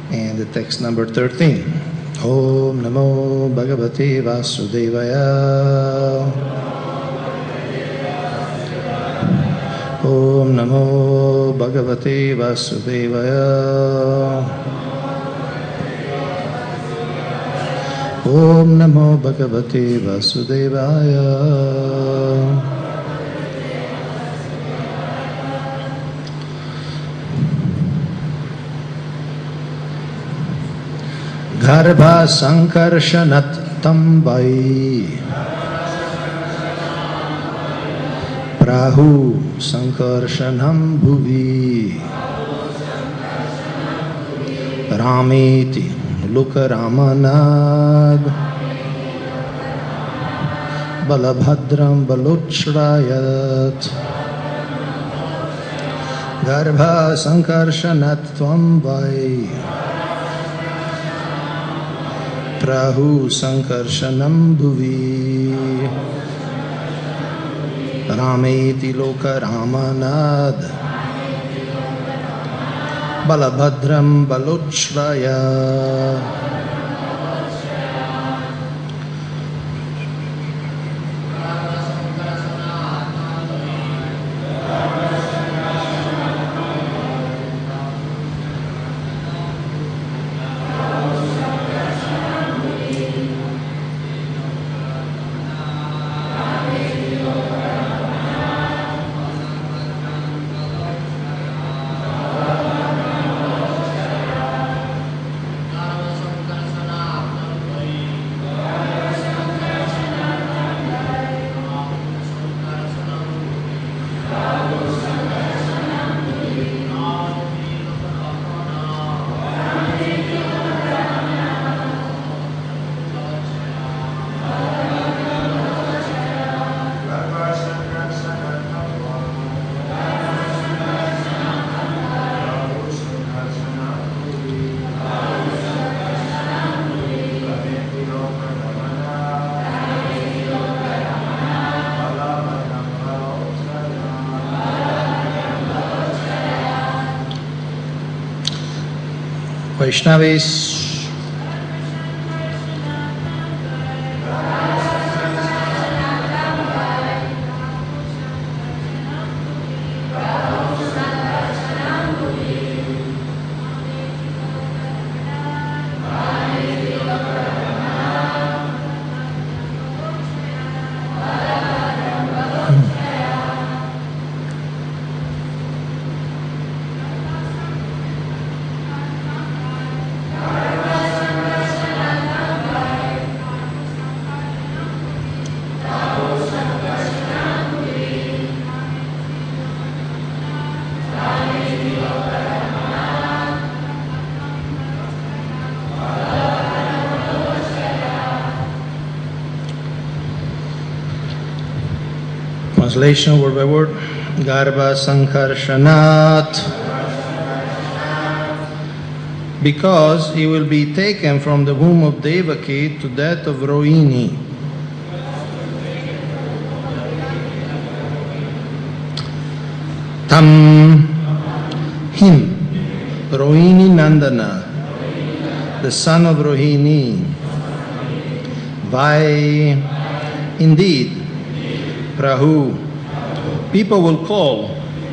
And the text number 13. Om Namo Bhagavate Vasudevaya. Om Namo Bhagavate Vasudevaya. Om Namo Bhagavate Vasudevaya. Garbha Sankarshanat Tambai Prahu Sankarshanam Bhuvi Rameti Lukaramanad Balabhadram Balochrayat Garbha Sankarshanat Tambai Prahu Sankarshanam Bhuvi Rameti Loka Ramanad Balabhadram Balochraya. Vaishnavis, translation word by word. Garbha Sankarshanat, because he will be taken from the womb of Devaki to that of Rohini. Tam, him, Rohini Nandana, the son of Rohini. Vai, indeed, Prahu, people will call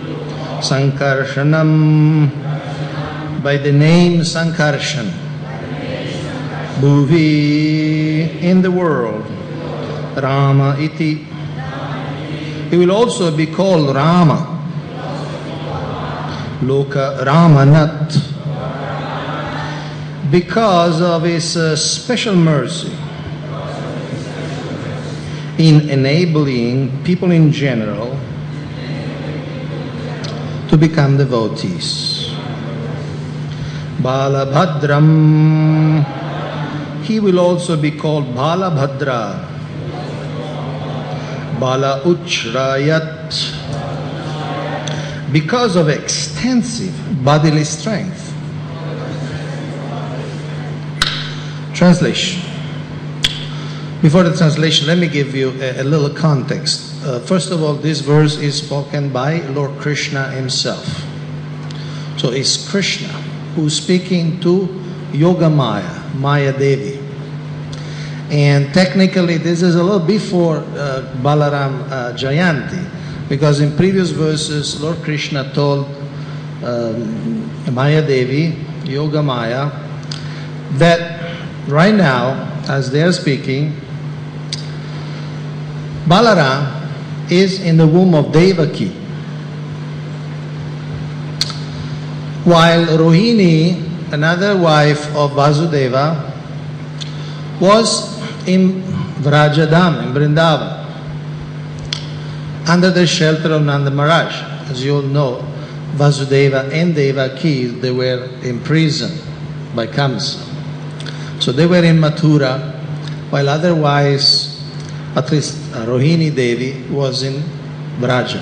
Sankarshanam by the name Sankarshan. Bhuvi, in the world. Rama iti. He will also be called Rama. Loka Ramanat. Because of his special mercy in enabling people in general to become devotees. Balabhadram, he will also be called Balabhadra. Bala Uchrayat, because of extensive bodily strength. Translation. Before the translation, let me give you a little context. First of all, this verse is spoken by Lord Krishna himself. So it's Krishna who's speaking to Yogamaya, Maya Devi. And technically, this is a little before Balaram Jayanti, because in previous verses, Lord Krishna told Maya Devi, Yogamaya, that right now, as they are speaking, Balaram is in the womb of Devaki, while Rohini, another wife of Vasudeva, was in Vrajadam, in Vrindavan, under the shelter of Nanda Maharaj. As you all know, Vasudeva and Devaki, they were imprisoned by Kamsa. So they were in Mathura, while otherwise, at least Rohini Devi was in Vraja.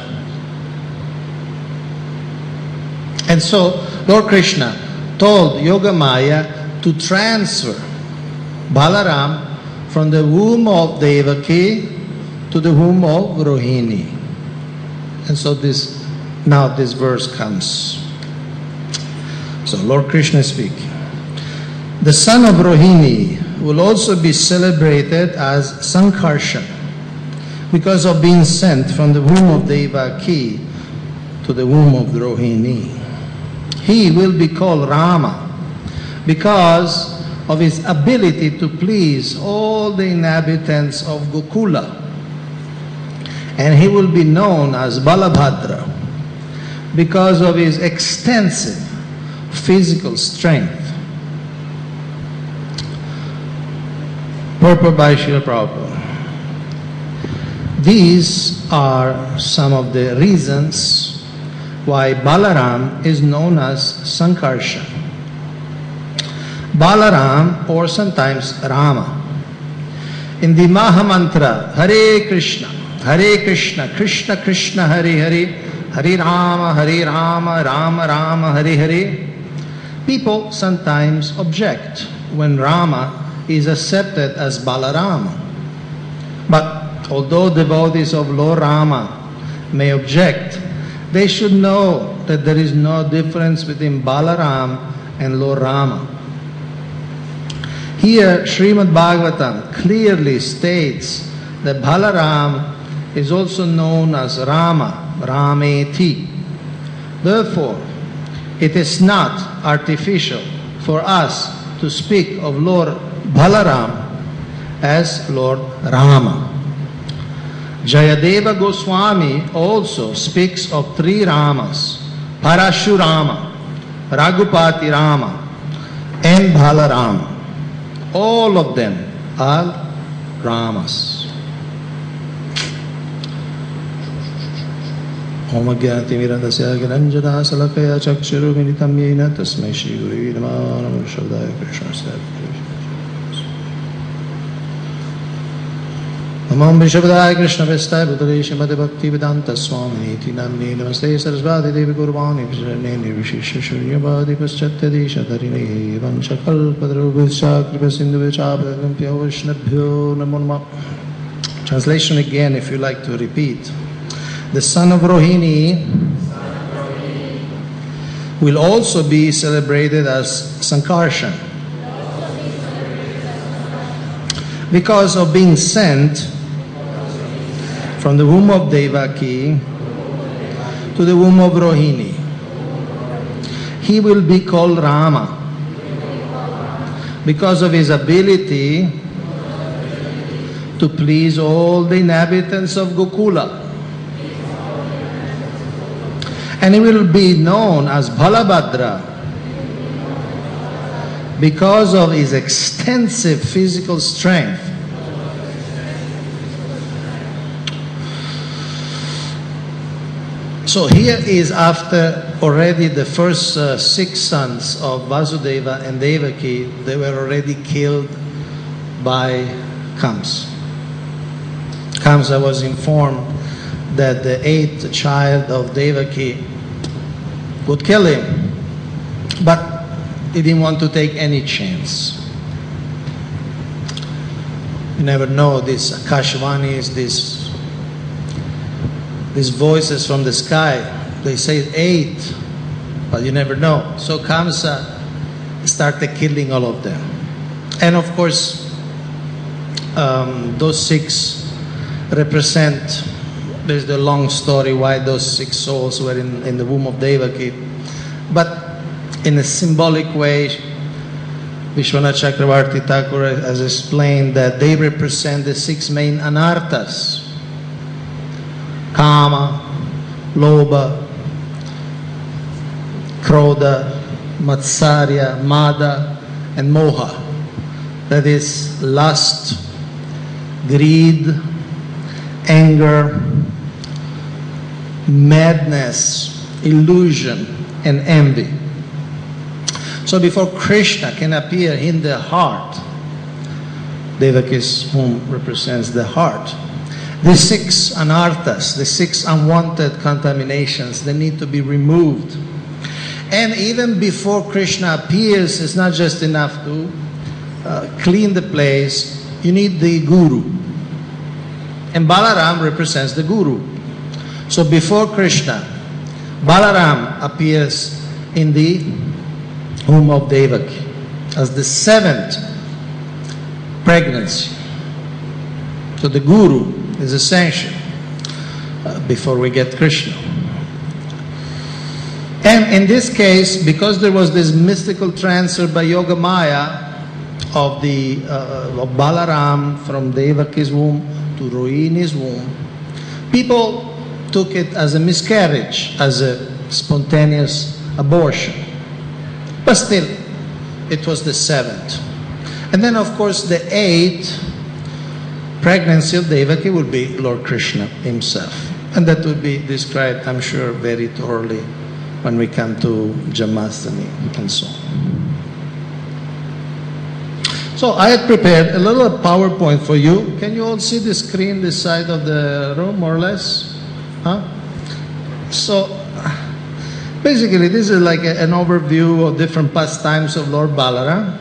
And so Lord Krishna told Yogamaya to transfer Balaram from the womb of Devaki to the womb of Rohini. And so now this verse comes. So Lord Krishna is speaking. The son of Rohini will also be celebrated as Sankarshan because of being sent from the womb of Devaki to the womb of Rohini. He will be called Rama because of his ability to please all the inhabitants of Gokula. And he will be known as Balabhadra because of his extensive physical strength. Purport by Srila Prabhupada. These are some of the reasons why Balaram is known as Sankarshan. Balaram, or sometimes Rama. In the Mahamantra, Hare Krishna, Krishna Krishna, Hare Hare, Hare Rama, Rama Rama, Hare Hare, people sometimes object when Rama is accepted as Balarama. But although devotees of Lord Rama may object, they should know that there is no difference between Balaram and Lord Rama. Here, Srimad Bhagavatam clearly states that Balaram is also known as Rama, Rameti. Therefore, it is not artificial for us to speak of Lord Balaram as Lord Rama. Jayadeva Goswami also speaks of three Ramas, Parashurama, Raghupati Rama, and Balarama. All of them are Ramas. Om Agyati Mirandasya Gyananjana Salakaya Chakshuru Militam Yena Tasmai Shri Guru Namo Namo Shabdaya Krishna. Namo Shabdaya Krishna Vestaya Bhutale Shrimati Bhakti Vedanta Swami Iti Namni Namaste Sarasvati Devi Gurvani Vijayane Nirvishisha Shunyavadi Paschatya Dharine Vanshakal Padrubhisha Kripa Sindhu Vichapagampyo Vishnabhyo Namo Namo. Translation again, if you like to repeat. The son of Rohini will also be celebrated as Sankarshan because of being sent from the womb of Devaki to the womb of Rohini. He will be called Rama because of his ability to please all the inhabitants of Gokula. And he will be known as Balabhadra because of his extensive physical strength. So here is after already the first 6 sons of Vasudeva and Devaki, they were already killed by Kamsa. Kamsa was informed that the 8th child of Devaki would kill him, but he didn't want to take any chance. You never know, these Akashvanis, these voices from the sky, they say 8, but you never know. So Kamsa started killing all of them. And of course, those 6 represent, there's the long story why those 6 souls were in the womb of Devaki. But in a symbolic way, Vishwanath Chakravarti Thakur has explained that they represent the 6 main anarthas: Kama, Lobha, Krodha, Matsarya, Mada, and Moha. That is lust, greed, anger, madness, illusion, and envy. So before Krishna can appear in the heart, Devaki's womb represents the heart. The 6 anarthas, the 6 unwanted contaminations, they need to be removed. And even before Krishna appears, it's not just enough to clean the place. You need the guru. And Balaram represents the guru. So before Krishna, Balaram appears in the womb of Devaki as the 7th pregnancy. So the guru is essential before we get Krishna. And in this case, because there was this mystical transfer by Yoga Maya of Balaram from Devaki's womb to Rohini's womb, people took it as a miscarriage, as a spontaneous abortion. But still, it was the 7th. And then, of course, the 8th pregnancy of Devaki would be Lord Krishna himself. And that would be described, I'm sure, very thoroughly when we come to Janmashtami and so on. So I had prepared a little PowerPoint for you. Can you all see the screen this side of the room, more or less? Huh? So basically, this is like an overview of different pastimes of Lord Balaram.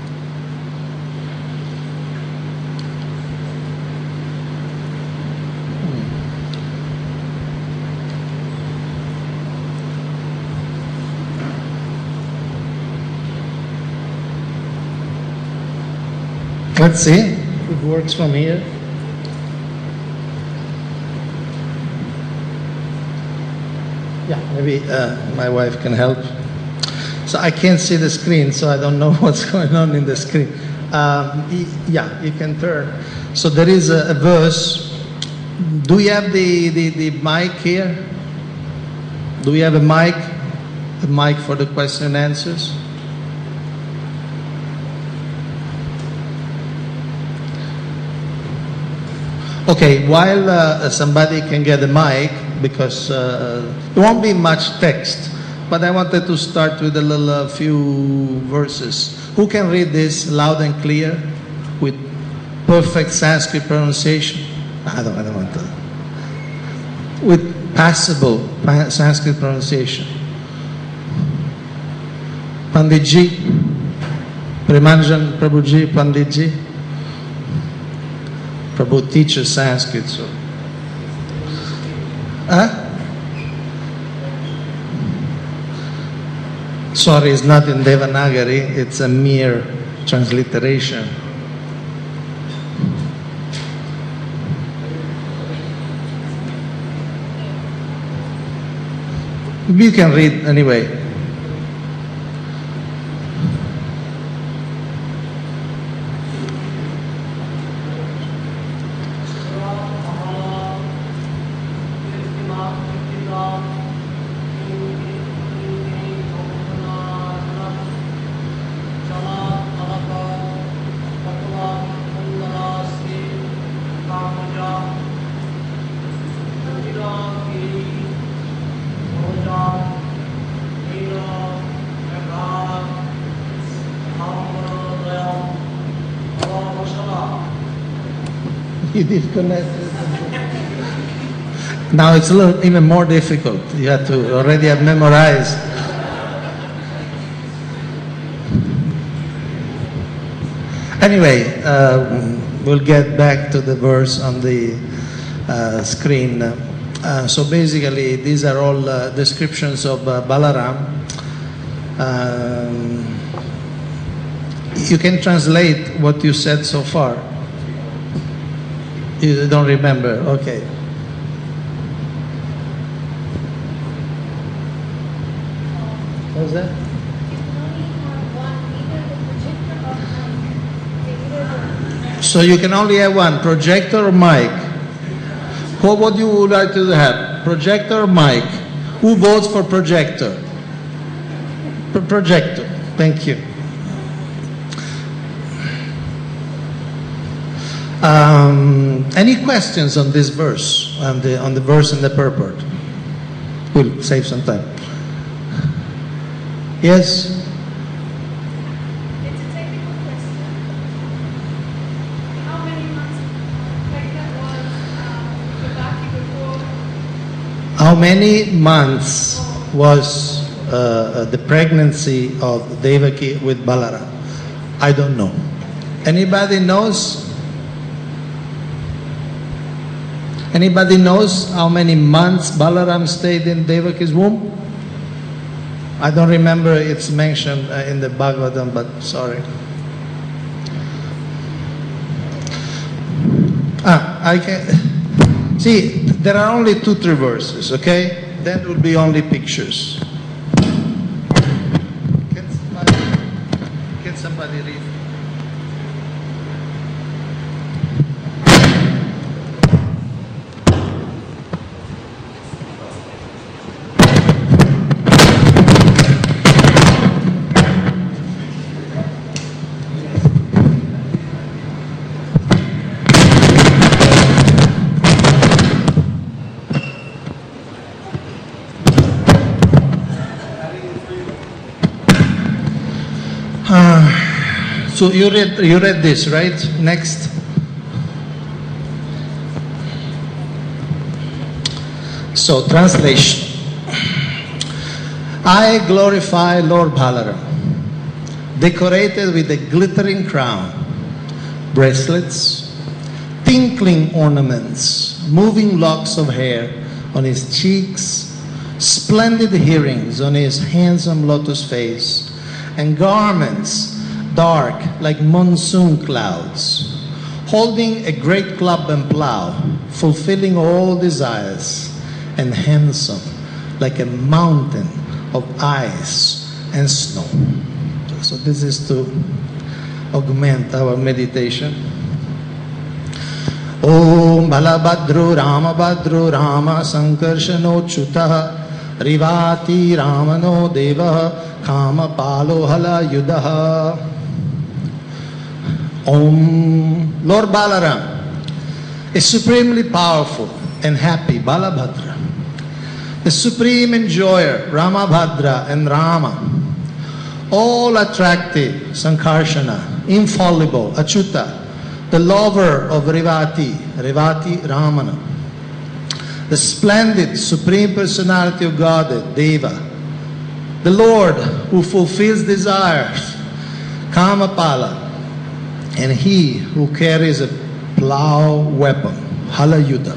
Let's see if it works from here. Yeah, maybe my wife can help. So I can't see the screen, so I don't know what's going on in the screen. Yeah, you can turn. So there is a verse. Do we have the mic here? Do we have a mic? A mic for the question and answers? Okay, while somebody can get a mic, because there won't be much text, but I wanted to start with a few verses. Who can read this loud and clear with perfect Sanskrit pronunciation? I don't want to. With passable Sanskrit pronunciation. Panditji, Premanjan Prabhuji, Panditji. Prabhu teaches Sanskrit, so. Sorry, it's not in Devanagari, it's a mere transliteration. You can read anyway. You disconnect. Now it's a little even more difficult. You have to already have memorized. Anyway, we'll get back to the verse on the screen. So basically, these are all descriptions of Balaram. You can translate what you said so far. You don't remember, okay. What's that? So you can only have one, projector or mic. What would you like to have? Projector or mic? Who votes for projector? Projector, thank you. Any questions on this verse, on the verse and the purport? We'll save some time. Yes? It's a technical question. How many months pregnant was Devaki before? How many months was the pregnancy of Devaki with Balaram? I don't know. Anybody knows? Anybody knows how many months Balaram stayed in Devaki's womb? I don't remember it's mentioned in the Bhagavatam, but sorry. I can see there are only 2-3 verses, okay? Then will be only pictures. Can somebody read? So you read this, right? Next. So translation. I glorify Lord Balaram, decorated with a glittering crown, bracelets, tinkling ornaments, moving locks of hair on his cheeks, splendid earrings on his handsome lotus face, and garments dark like monsoon clouds, holding a great club and plow, fulfilling all desires, and handsome like a mountain of ice and snow. So this is to augment our meditation. Om Balabhadro Rama Sankarshanochutah Rivati Ramano Deva Kama Palo Hala Yudaha. Om. Lord Balaram is supremely powerful and happy Balabhadra, the supreme enjoyer Ramabhadra and Rama, all attractive Sankarshana, infallible Achyuta, the lover of Revati Ramana, the splendid Supreme Personality of Godhead, Deva, the Lord who fulfills desires, Kamapala, and he who carries a plow weapon, Halayuda.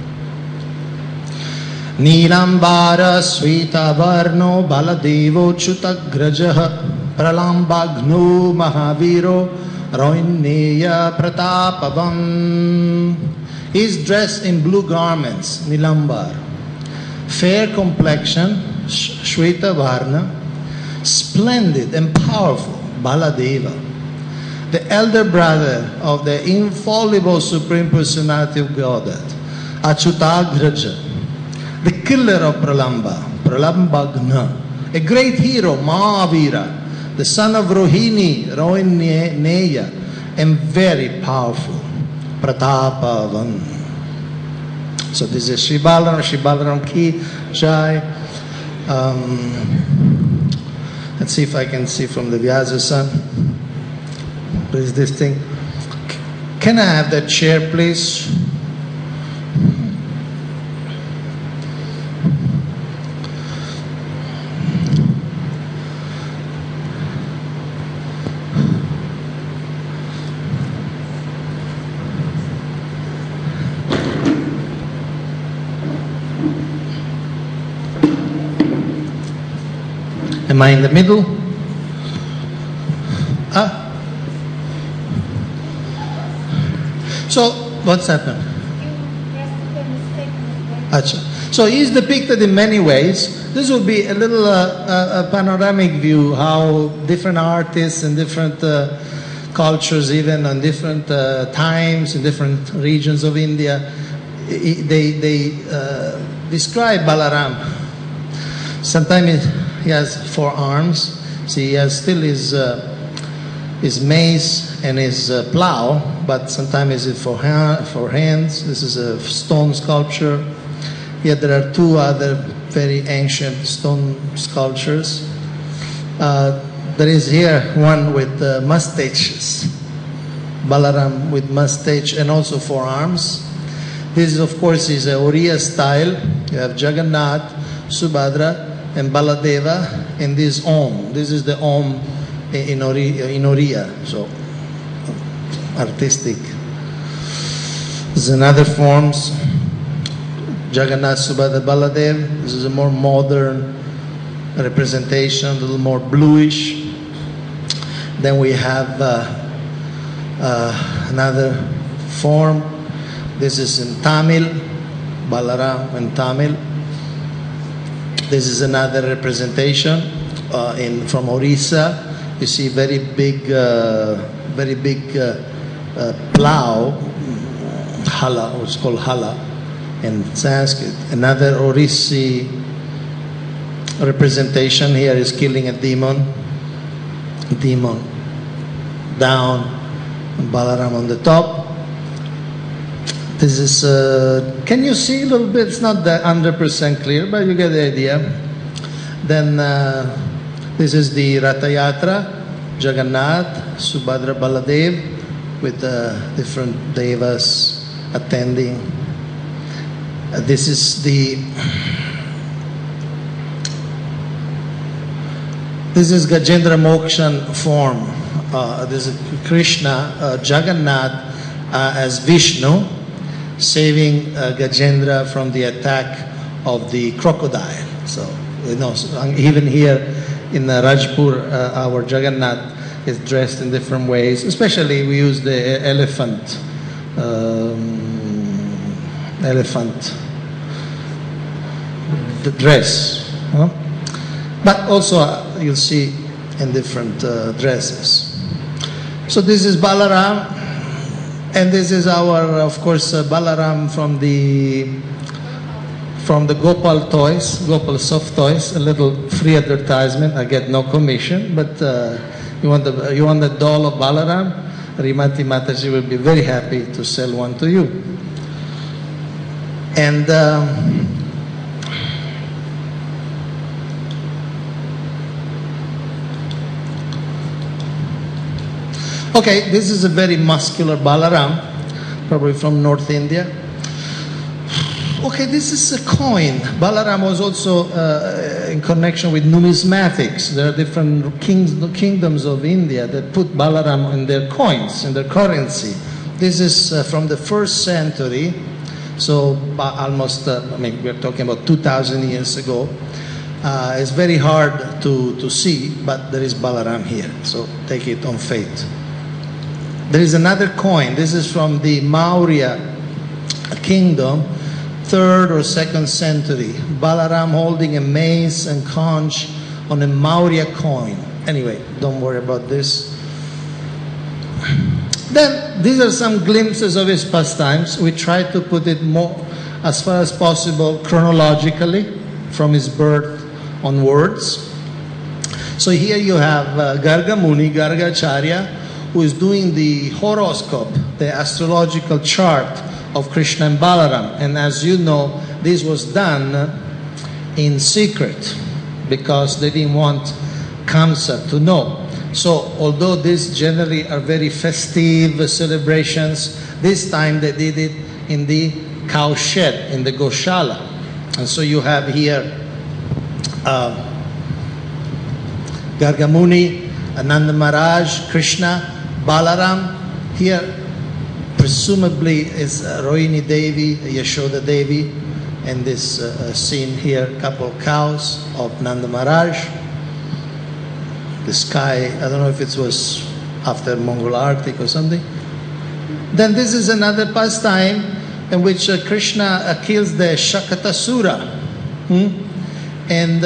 Nilambara Svita Varno Baladevo Chutagrajaha Pralambagnu Mahaviro Roineya Pratapavam. He is dressed in blue garments, Nilambar, fair complexion, Shweta Varna, splendid and powerful, Baladeva, the elder brother of the infallible Supreme Personality of Godhead, Achyutagraja, the killer of Pralamba, Pralambagna, a great hero, Mahavira, the son of Rohini, Rohineya, and very powerful, Pratapavan. So this is Sri Balaram Ki Jai. Let's see if I can see from the Vyasa-san. What is this thing? Can I have that chair, please? Am I in the middle? So, what's happened? You pressed the mistake. Acha. So he is depicted in many ways. This will be a little panoramic view how different artists and different cultures, even on different times in different regions of India, they describe Balaram. Sometimes he has 4 arms. See, he has still his mace and his plow, but sometimes it's for hands. This is a stone sculpture. Yet there are 2 other very ancient stone sculptures. There is here one with mustaches, Balaram with mustache and also 4 arms. This, of course, is a Oriya style. You have Jagannath, Subhadra, and Baladeva in this Om. This is the Om in Oriya, so artistic. There's another forms. Jagannath, Subhadra, Baladev. This is a more modern representation, a little more bluish. Then we have another form. This is in Tamil, Balaram in Tamil. This is another representation from Orissa. You see very big plow, hala, what's called hala in Sanskrit. Another Orissi representation here is killing a demon down, and Balaram on the top. This is, can you see a little bit? It's not that 100% clear, but you get the idea. Then this is the Ratha Yatra, Jagannath, Subhadra, Baladev, with different devas attending. This is Gajendra Mokshan form. This is Krishna, Jagannath as Vishnu, saving Gajendra from the attack of the crocodile. So, even here in Rajpur, our Jagannath is dressed in different ways. Especially we use the elephant the dress. But also you'll see in different dresses. So this is Balaram, and this is our, of course, Balaram from the Gopal toys, Gopal soft toys. A little free advertisement. I get no commission, but you want the doll of Balaram? Rimati Mataji will be very happy to sell one to you. And okay, this is a very muscular Balaram, probably from North India. Okay, this is a coin. Balaram was also in connection with numismatics. There are different kingdoms of India that put Balaram in their coins, in their currency. This is from the 1st century, so almost, we're talking about 2,000 years ago. It's very hard to see, but there is Balaram here, so take it on faith. There is another coin. This is from the Maurya kingdom, 3rd or 2nd century. Balaram holding a mace and conch on a Maurya coin. Anyway, don't worry about this. Then, these are some glimpses of his pastimes. We try to put it more, as far as possible, chronologically, from his birth onwards. So here you have Garga Muni, Gargacharya, who is doing the horoscope, the astrological chart of Krishna and Balaram. And as you know, this was done in secret because they didn't want Kamsa to know. So although these generally are very festive celebrations, this time they did it in the cow shed, in the Goshala. And so you have here Gargamuni, Ananda Maharaj, Krishna, Balaram. Here presumably is Rohini Devi, Yashoda Devi, and this scene here, couple of cows of Nanda Maharaj. The sky, I don't know if it was after Mongol Arctic or something. Then this is another pastime in which Krishna kills the Shakatasura. And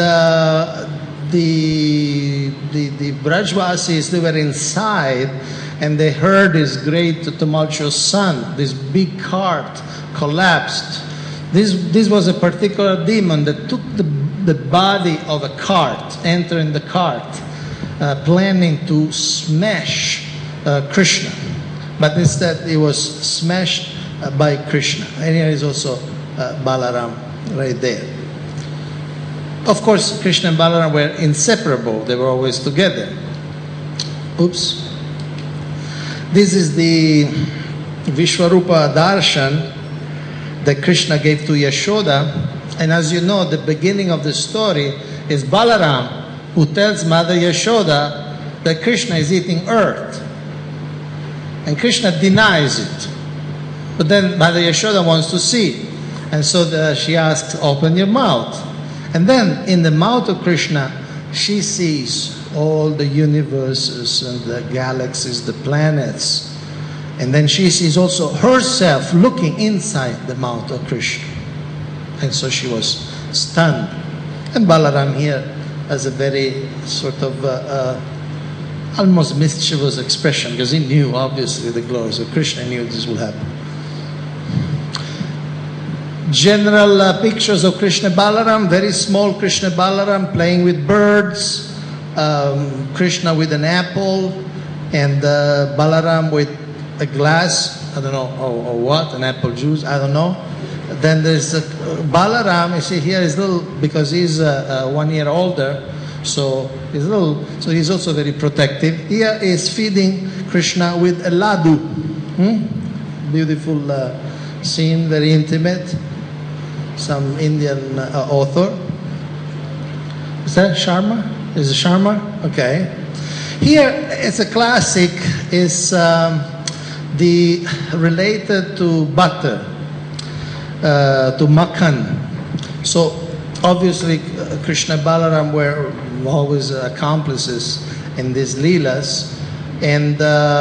the Brajvasis, they were inside and they heard this great tumultuous sound. This big cart collapsed. This was a particular demon that took the body of a cart, entering the cart, planning to smash Krishna. But instead it was smashed by Krishna. And here is also Balaram right there. Of course, Krishna and Balaram were inseparable. They were always together. Oops. This is the Vishwarupa Darshan that Krishna gave to Yashoda. And as you know, the beginning of the story is Balaram who tells Mother Yashoda that Krishna is eating earth. And Krishna denies it. But then Mother Yashoda wants to see. And so she asks, open your mouth. And then in the mouth of Krishna, she sees all the universes and the galaxies, the planets. And then she sees also herself looking inside the mouth of Krishna. And so she was stunned. And Balaram here has a very sort of almost mischievous expression, because he knew obviously the glories of Krishna, knew this will happen. General pictures of Krishna Balaram, very small Krishna Balaram playing with birds, Krishna with an apple, and Balaram with a glass, I don't know, or what, an apple juice, I don't know. Then there's Balaram, you see here is little, because he's 1 year older, so he's also very protective. Here is feeding Krishna with a laddu. Beautiful scene, very intimate. Some Indian author. Is that Sharma? Is it Sharma? Okay. Here it's a classic. Is the related to butter, to makhan. So obviously Krishna and Balaram were always accomplices in these leelas, and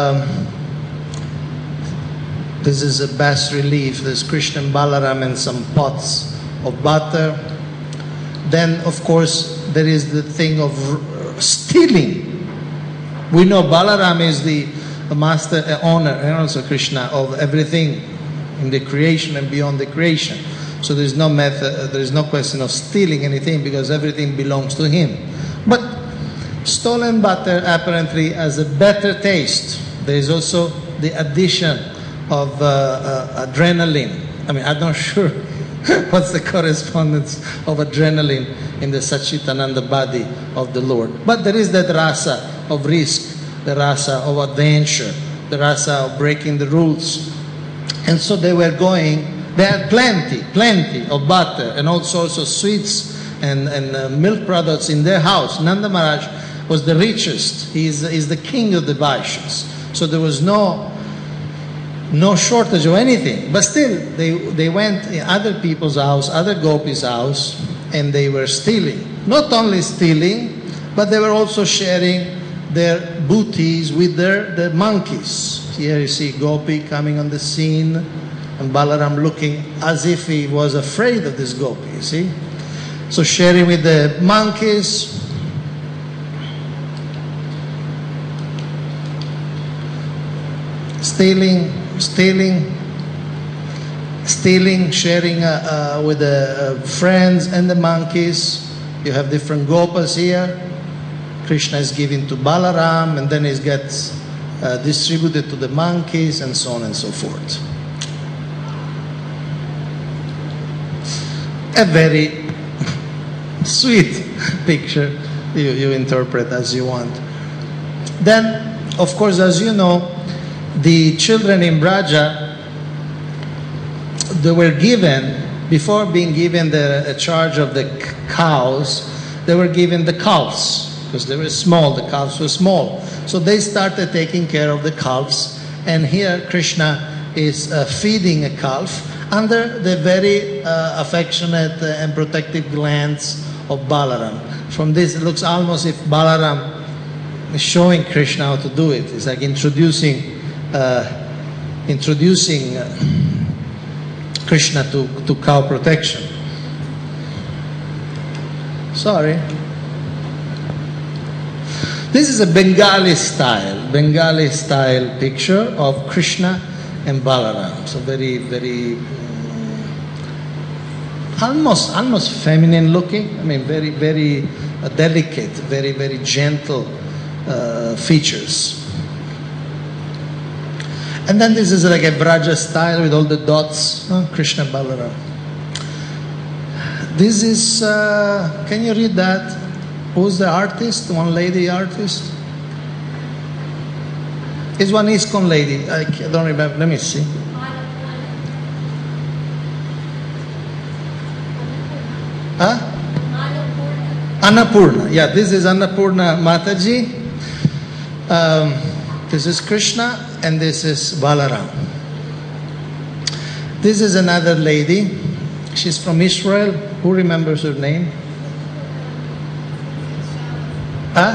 this is a bas relief. There's Krishna and Balaram and some pots of butter. Then, of course, there is the thing of stealing. We know Balaram is the master, owner, and also Krishna, of everything in the creation and beyond the creation. So there is no method, there is no question of stealing anything, because everything belongs to him. But stolen butter apparently has a better taste. There is also the addition of adrenaline. I mean, I'm not sure what's the correspondence of adrenaline in the Satchitananda body of the Lord. But there is that rasa of risk, the rasa of adventure, the rasa of breaking the rules. And so they were going, they had plenty of butter and all sorts of sweets and milk products in their house. Nanda Maharaj was the richest. He is the king of the Vaishyas. So there was no shortage of anything. But still, they went in other people's house, other gopis' house, and they were stealing. Not only stealing, but they were also sharing their booties with the monkeys. Here you see Gopi coming on the scene, and Balaram looking as if he was afraid of this Gopi, you see? So sharing with the monkeys. Stealing, sharing with the friends and the monkeys. You have different gopas here. Krishna is giving to Balaram, and then it gets distributed to the monkeys, and so on and so forth. A very sweet picture. You interpret as you want. Then, of course, as you know, the children in Braja, they were given, before being given the charge of the cows, they were given the calves, because they were small, the calves were small. So they started taking care of the calves, and here Krishna is feeding a calf under the very affectionate and protective glance of Balaram. From this, it looks almost if Balaram is showing Krishna how to do it. It's like introducing introducing Krishna to cow protection. Sorry. This is a Bengali style picture of Krishna and Balaram. So very, very almost feminine looking. I mean, very, very delicate, very, very gentle features. And then this is like a Braja style with all the dots, Krishna Balaram. This is, can you read that? Who's the artist? One lady artist? It's one ISKCON lady. I don't remember. Let me see. Huh? Annapurna. Yeah, this is Annapurna Mataji. This is Krishna and this is Balaram. This is another lady. She's from Israel. Who remembers her name? Huh?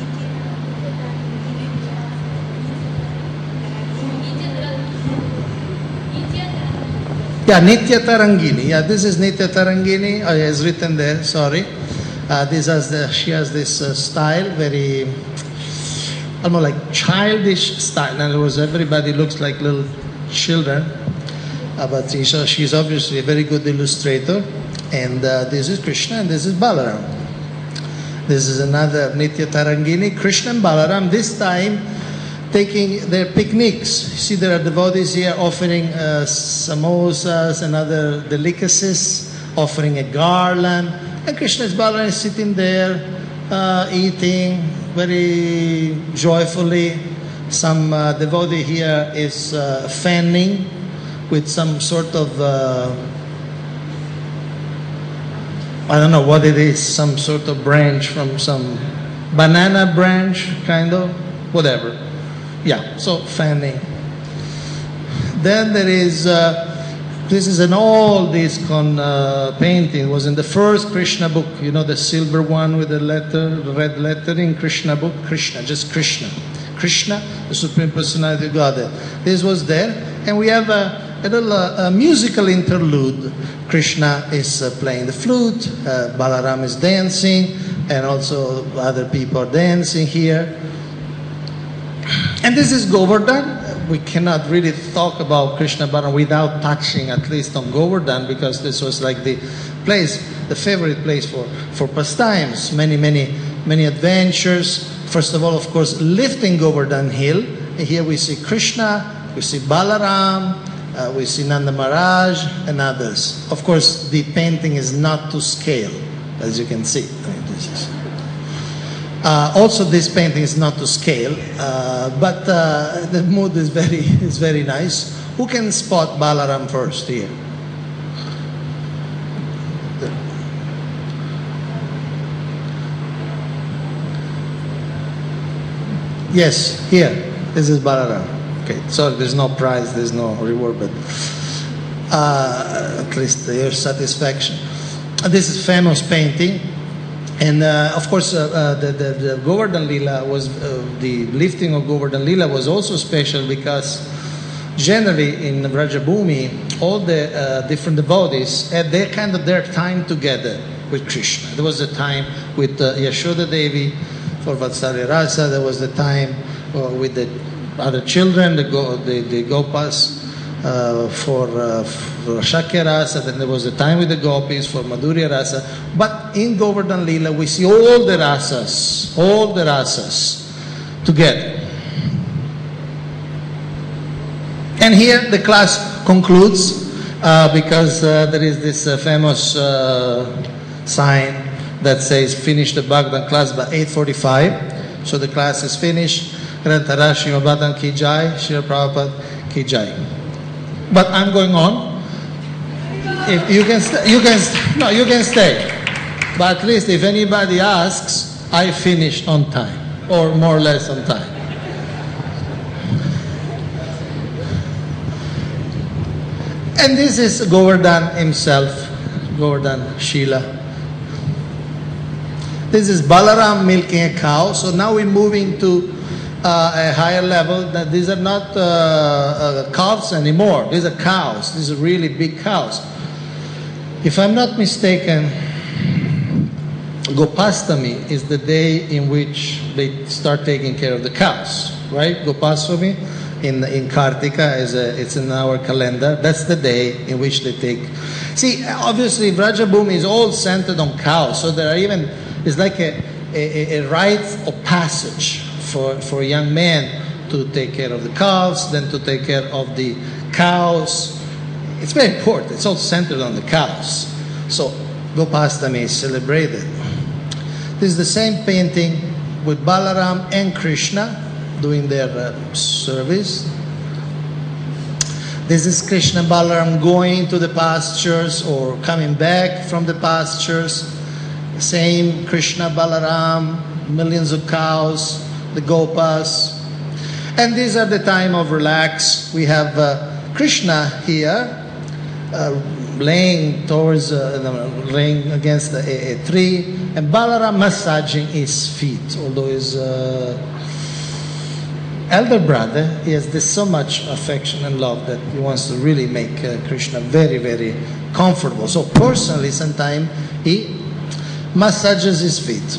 Yeah, Nitya Tarangini. Yeah, this is Nitya Tarangini. Oh, it's written there. Sorry. She has this style, very almost like childish style. In other words, everybody looks like little children. But she's obviously a very good illustrator. And this is Krishna and this is Balaram. This is another Nitya Tarangini, Krishna and Balaram, this time taking their picnics. You see, there are devotees here offering samosas and other delicacies, offering a garland. And Krishna's Balaram is sitting there, eating very joyfully. Some devotee here is fanning with some sort of, I don't know what it is, some sort of branch from some banana branch, kind of, whatever. Yeah, so fanning. Then there is, this is an old ISKCON painting. It was in the first Krishna book, you know, the silver one with the red lettering, Krishna book, Krishna, just Krishna. Krishna, the Supreme Personality of Godhead. This was there, and we have a little musical interlude. Krishna is playing the flute, Balaram is dancing, and also other people are dancing here. And this is Govardhan. We cannot really talk about Krishna Balaram without touching at least on Govardhan, because this was like the place, the favorite place for pastimes, many adventures. First of all, of course, lifting Govardhan hill. And here we see Krishna, we see Balaram, we see Nanda Maharaj and others. Of course, the painting is not to scale, as you can see. Also, this painting is not to scale, but the mood is very nice. Who can spot Balaram first here? Yes, here. This is Balaram. Okay, so there's no prize, there's no reward, but at least your satisfaction. This is famous painting, and of course the Govardhan Lila was the lifting of Govardhan Lila was also special because generally in Vrajabhumi all the different devotees had their time together with Krishna. There was a time with Yashoda Devi for Vatsalya Rasa. There was the time with the other children, the Gopas, for Shakya Rasa. Then there was the time with the Gopis for Madhurya Rasa. But in Govardhan Lila, we see all the rasas together. And here the class concludes because there is this famous sign that says finish the Bhagavatam class by 8:45. So the class is finished. Grantara Srimad Bhagavatam Ki Jai, Srila Prabhupada Ki Jai. But I'm going on. If you can stay. But at least if anybody asks, I finished on time, or more or less on time. And this is Govardhan himself, Govardhan Shila. This is Balaram milking a cow. So now we're moving to a higher level. That these are not calves anymore. These are cows. These are really big cows. If I'm not mistaken, Gopastami is the day in which they start taking care of the cows, right? Gopastami in Kartika it's in our calendar. That's the day in which they take. See, obviously, Vrajabhumi is all centered on cows, so there are even it's like a rite of passage for young men to take care of the calves, then to take care of the cows. It's very important. It's all centered on the cows. So Gopastami is celebrated. This is the same painting with Balaram and Krishna doing their service. This is Krishna and Balaram going to the pastures or coming back from the pastures. Same Krishna, Balaram, millions of cows, the Gopas. And these are the time of relax. We have Krishna here laying against a tree, and Balaram massaging his feet, although his elder brother, he has this so much affection and love that he wants to really make Krishna very, very comfortable. So personally, sometimes he massages his feet.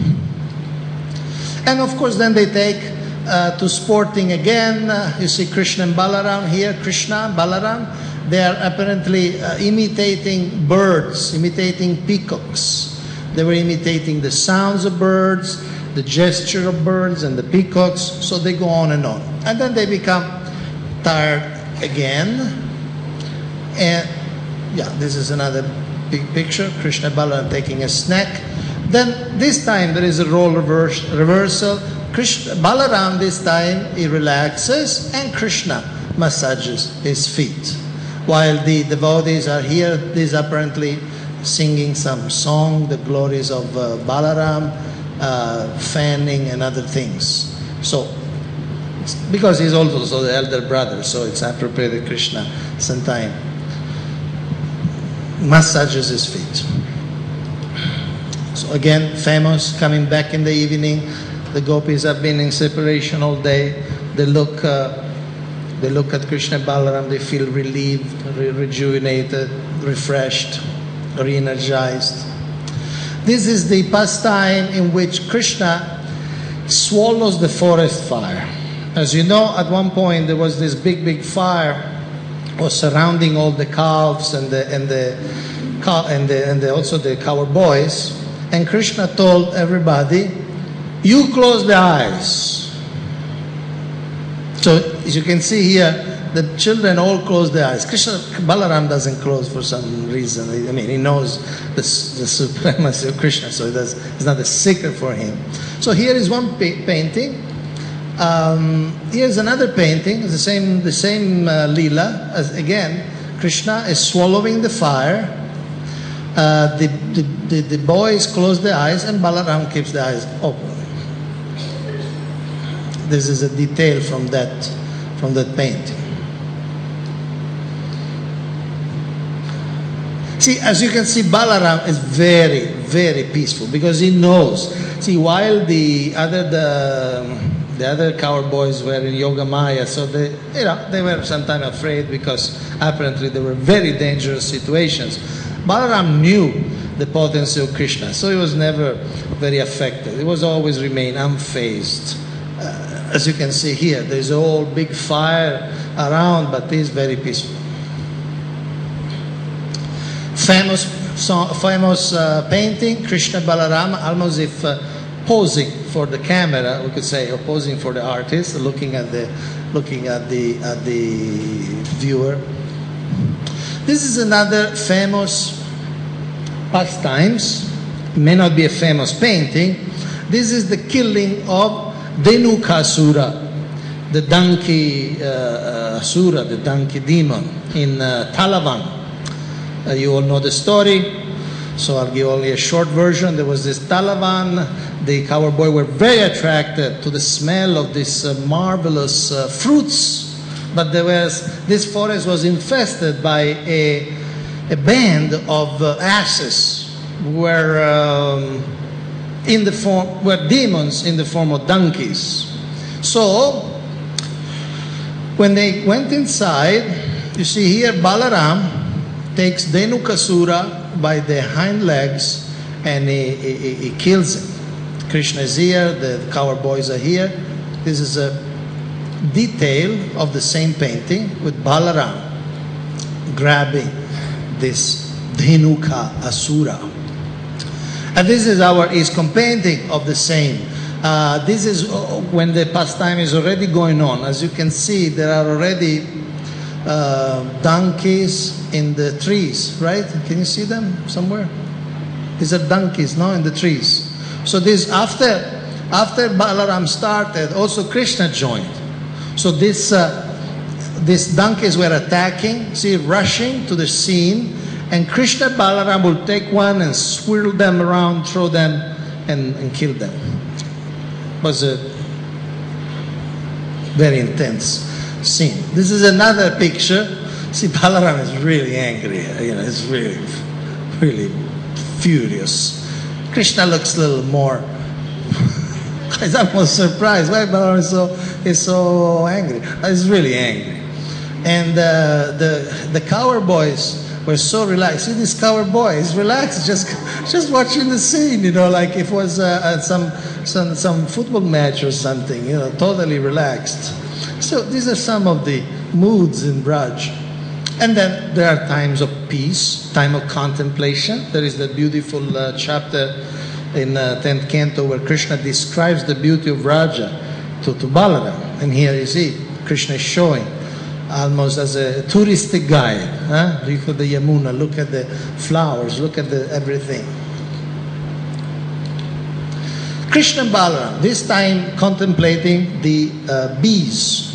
And of course, then they take to sporting again. You see Krishna and Balaram here, Krishna, Balaram. They are apparently imitating birds, imitating peacocks. They were imitating the sounds of birds, the gesture of birds and the peacocks, so they go on. And then they become tired again. And yeah, this is another big picture, Krishna Balaram taking a snack. Then this time there is a role reversal. Balaram this time he relaxes and Krishna massages his feet. While the devotees are here, these apparently singing some song, the glories of Balaram, fanning and other things. So, because he's also the elder brother, so it's appropriate that Krishna sometime massages his feet. So again, famous, coming back in the evening. The gopis have been in separation all day. They look at Krishna and Balaram, they feel relieved, rejuvenated, refreshed, re-energized. This is the pastime in which Krishna swallows the forest fire. As you know, at one point there was this big fire was surrounding all the calves and also the cow boys. And Krishna told everybody, "You close the eyes." So as you can see here, the children all close their eyes. Balaram doesn't close for some reason. I mean, he knows the supremacy of Krishna, so it's not a secret for him. So here is one painting. Here's another painting. It's the same lila. As again, Krishna is swallowing the fire. The boys close their eyes, and Balaram keeps the eyes open. This is a detail from that painting. See, as you can see, Balaram is very, very peaceful because he knows. See, while the other cowboys were in Yoga Maya, so they were sometimes afraid because apparently they were very dangerous situations. Balaram knew the potency of Krishna, so he was never very affected. He was always remain unfazed. As you can see here, there's a whole big fire around, but he's very peaceful. Famous painting, Krishna Balarama, almost if posing for the camera, we could say, or posing for the artist, looking at the viewer. This is another famous pastimes. May not be a famous painting. This is the killing of Dhenukasura, the donkey asura, the donkey demon in Talavan. You all know the story, so I'll give only a short version. There was this Talavan. The cowboy were very attracted to the smell of these marvelous fruits, but this forest was infested by a band of asses, were demons in the form of donkeys. So, when they went inside, you see here Balaram takes Dhenukasura by the hind legs and he kills him. Krishna is here, the cowboys are here. This is a detail of the same painting with Balaram grabbing this Dhenuka Asura. And this is our ISKCON painting of the same. This is when the pastime is already going on. As you can see, there are already donkeys in the trees, right? Can you see them somewhere? These are donkeys, no, in the trees. So this after Balaram started, also Krishna joined. So these donkeys were attacking, see, rushing to the scene, and Krishna Balaram will take one and swirl them around, throw them, and kill them. It was a very intense scene. This is another picture. See, Balaram is really angry. You know, it's really, really furious. Krishna looks a little more. I was almost surprised why Balaram is so angry. He's really angry. And the cowboys were so relaxed. See, this cowboy is relaxed, just watching the scene. You know, like if it was some football match or something. You know, totally relaxed. So these are some of the moods in Braj. And then there are times of peace, time of contemplation. There is that beautiful chapter in 10th canto where Krishna describes the beauty of Raja to Balaram. And here you see Krishna is showing almost as a touristic guide. Look at the Yamuna, look at the flowers, look at everything. Krishna and Balaram, this time contemplating the bees.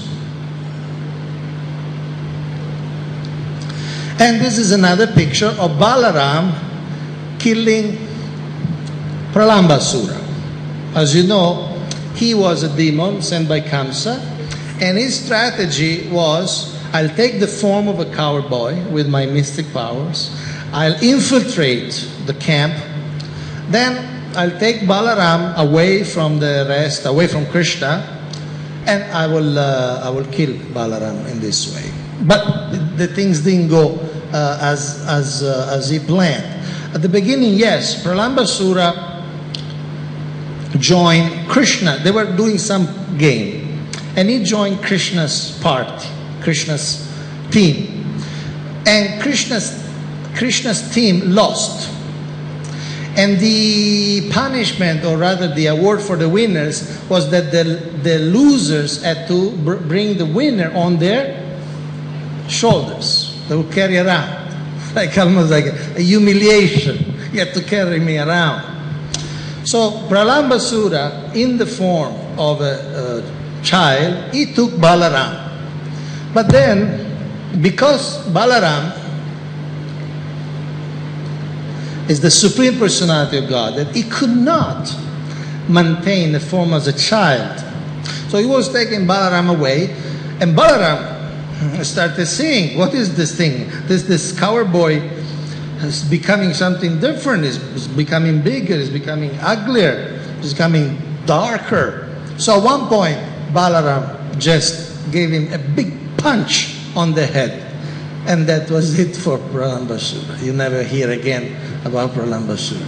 And this is another picture of Balaram killing Pralambasura. As you know, he was a demon sent by Kamsa, and his strategy was, I'll take the form of a cowboy with my mystic powers, I'll infiltrate the camp, then I'll take Balaram away from the rest, away from Krishna, and I will kill Balaram in this way. But the things didn't go as he planned. At the beginning, yes, Pralambasura joined Krishna. They were doing some game, and he joined Krishna's party, Krishna's team. And Krishna's team lost. And the punishment, or rather the award for the winners, was that the losers had to bring the winner on their shoulders. They would carry around, like almost like a humiliation. You have to carry me around. So Pralambasura, in the form of a child, he took Balaram. But then, because Balaram is the Supreme Personality of God, that he could not maintain the form as a child. So he was taking Balaram away, and Balaram started saying, what is this thing? This cowboy is becoming something different. It's becoming bigger, it's becoming uglier, it's becoming darker. So at one point, Balaram just gave him a big punch on the head. And that was it for Pralambasura. You never hear again about Pralambasura.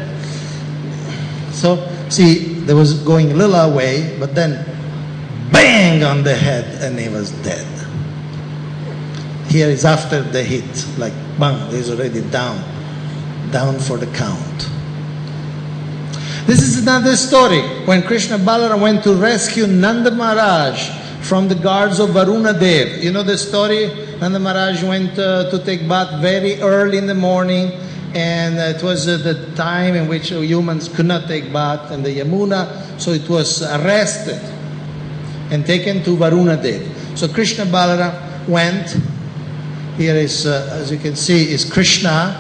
So, see, there was going a little away, but then bang on the head, and he was dead. Here is after the hit, like bang, he's already down for the count. This is another story when Krishna Balaram went to rescue Nanda Maharaj from the guards of Varuna Dev. You know the story? Nanda Maharaj went to take bath very early in the morning, and it was the time in which humans could not take bath in the Yamuna, so it was arrested and taken to Varuna Dev. So Krishna Balaram went. Here is, as you can see, is Krishna.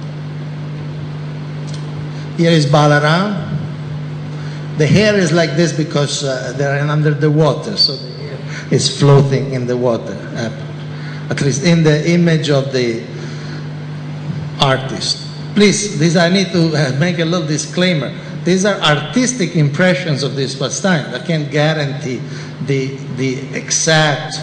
Here is Balaram. The hair is like this because they are under the water, so the hair is floating in the water, at least in the image of the artist. Please, I need to make a little disclaimer. These are artistic impressions of this pastime. I can't guarantee the exact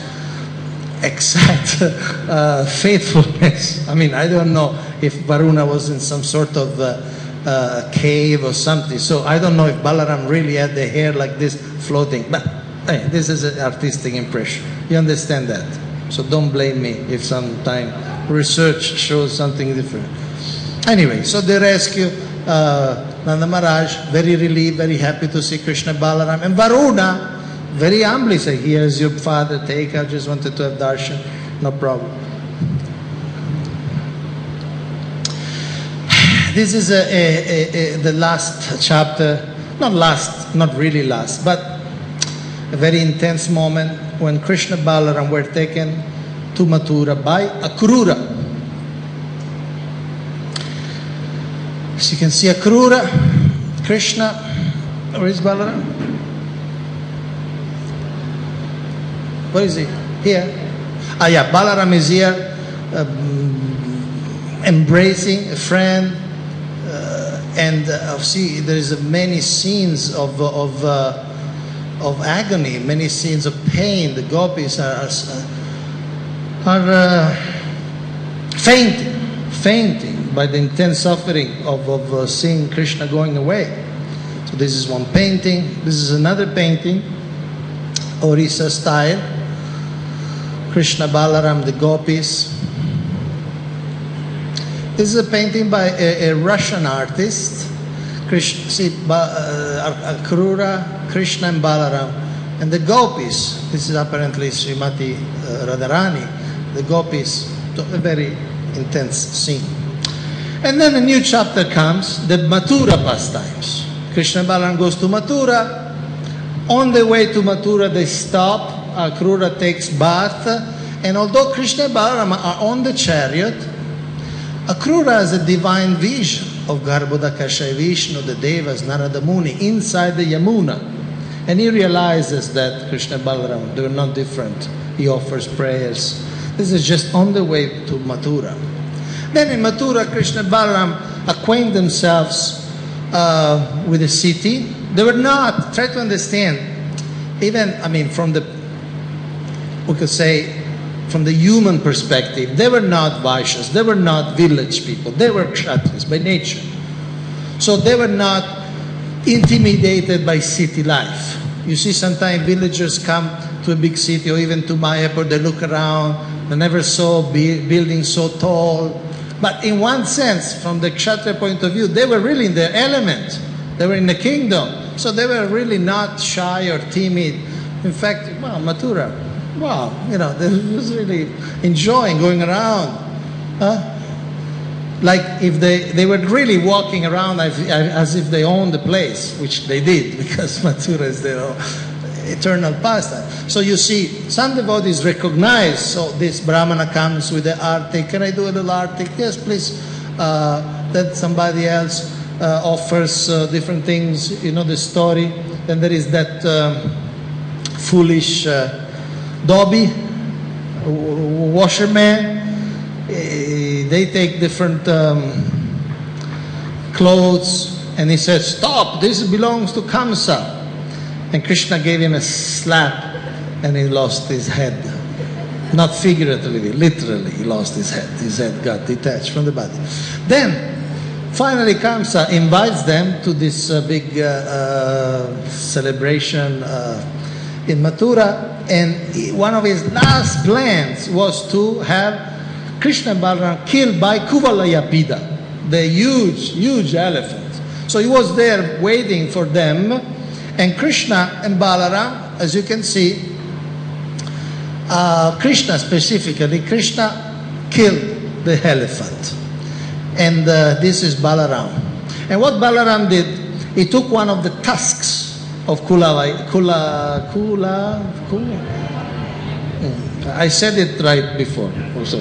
faithfulness. I mean, I don't know if Varuna was in some sort of cave or something. So I don't know if Balaram really had the hair like this floating. But hey, this is an artistic impression. You understand that? So don't blame me if sometime research shows something different. Anyway, so they rescue Nanda Maharaj, very relieved, very happy to see Krishna Balaram. And Varuna, very humbly say, here's your father, take, I just wanted to have darshan, no problem. This is the last chapter, not really last, but a very intense moment when Krishna Balaram were taken to Mathura by Akrura. As you can see, Akrura, Krishna, where is Balaram? Where is he? Here. Yeah, Balaram is here, embracing a friend, and see, there is many scenes of agony, many scenes of pain. The gopis are fainting by the intense suffering of seeing Krishna going away. So this is one painting. This is another painting, Orissa style. Krishna Balaram, the gopis. This is a painting by a Russian artist. Akrura, Krishna and Balaram. And the gopis, this is apparently Srimati Radharani, the gopis, so a very intense scene. And then a new chapter comes, the Mathura pastimes. Krishna and Balaram goes to Mathura. On the way to Mathura they stop. Akrura takes bath, and although Krishna and Balaram are on the chariot, Akrura has a divine vision of Garbhodakashayi Vishnu, the Devas, Narada Muni, inside the Yamuna. And he realizes that Krishna and Balaram, they were not different. He offers prayers. This is just on the way to Mathura. Then in Mathura, Krishna and Balaram acquaint themselves with the city. They were not, try to understand, even, from the, we could say, from the human perspective, they were not Vaishyas, they were not village people, they were Kshatriyas by nature. So they were not intimidated by city life. You see, sometimes villagers come to a big city or even to Mayapur, they look around, they never saw buildings so tall. But in one sense, from the Kshatriya point of view, they were really in their element. They were in the kingdom. So they were really not shy or timid. In fact, Mathura, they was really enjoying going around. Like if they were really walking around as if they owned the place, which they did, because Mathura is their eternal pastime. So you see, some devotees recognize, so this Brahmana comes with the arti, can I do a little arti? Yes, please. Then somebody else offers different things, the story. Then there is that foolish Dobby, washerman. They take different clothes, and he says, stop, this belongs to Kamsa. And Krishna gave him a slap, and he lost his head. Not figuratively, literally, he lost his head. His head got detached from the body. Then, finally, Kamsa invites them to this big celebration in Mathura, and one of his last plans was to have Krishna and Balaram killed by Kuvalayapida, the huge elephant. So he was there waiting for them, and Krishna and Balaram, as you can see, Krishna specifically, Krishna killed the elephant. And this is Balaram. And what Balaram did, he took one of the tusks of I said it right before.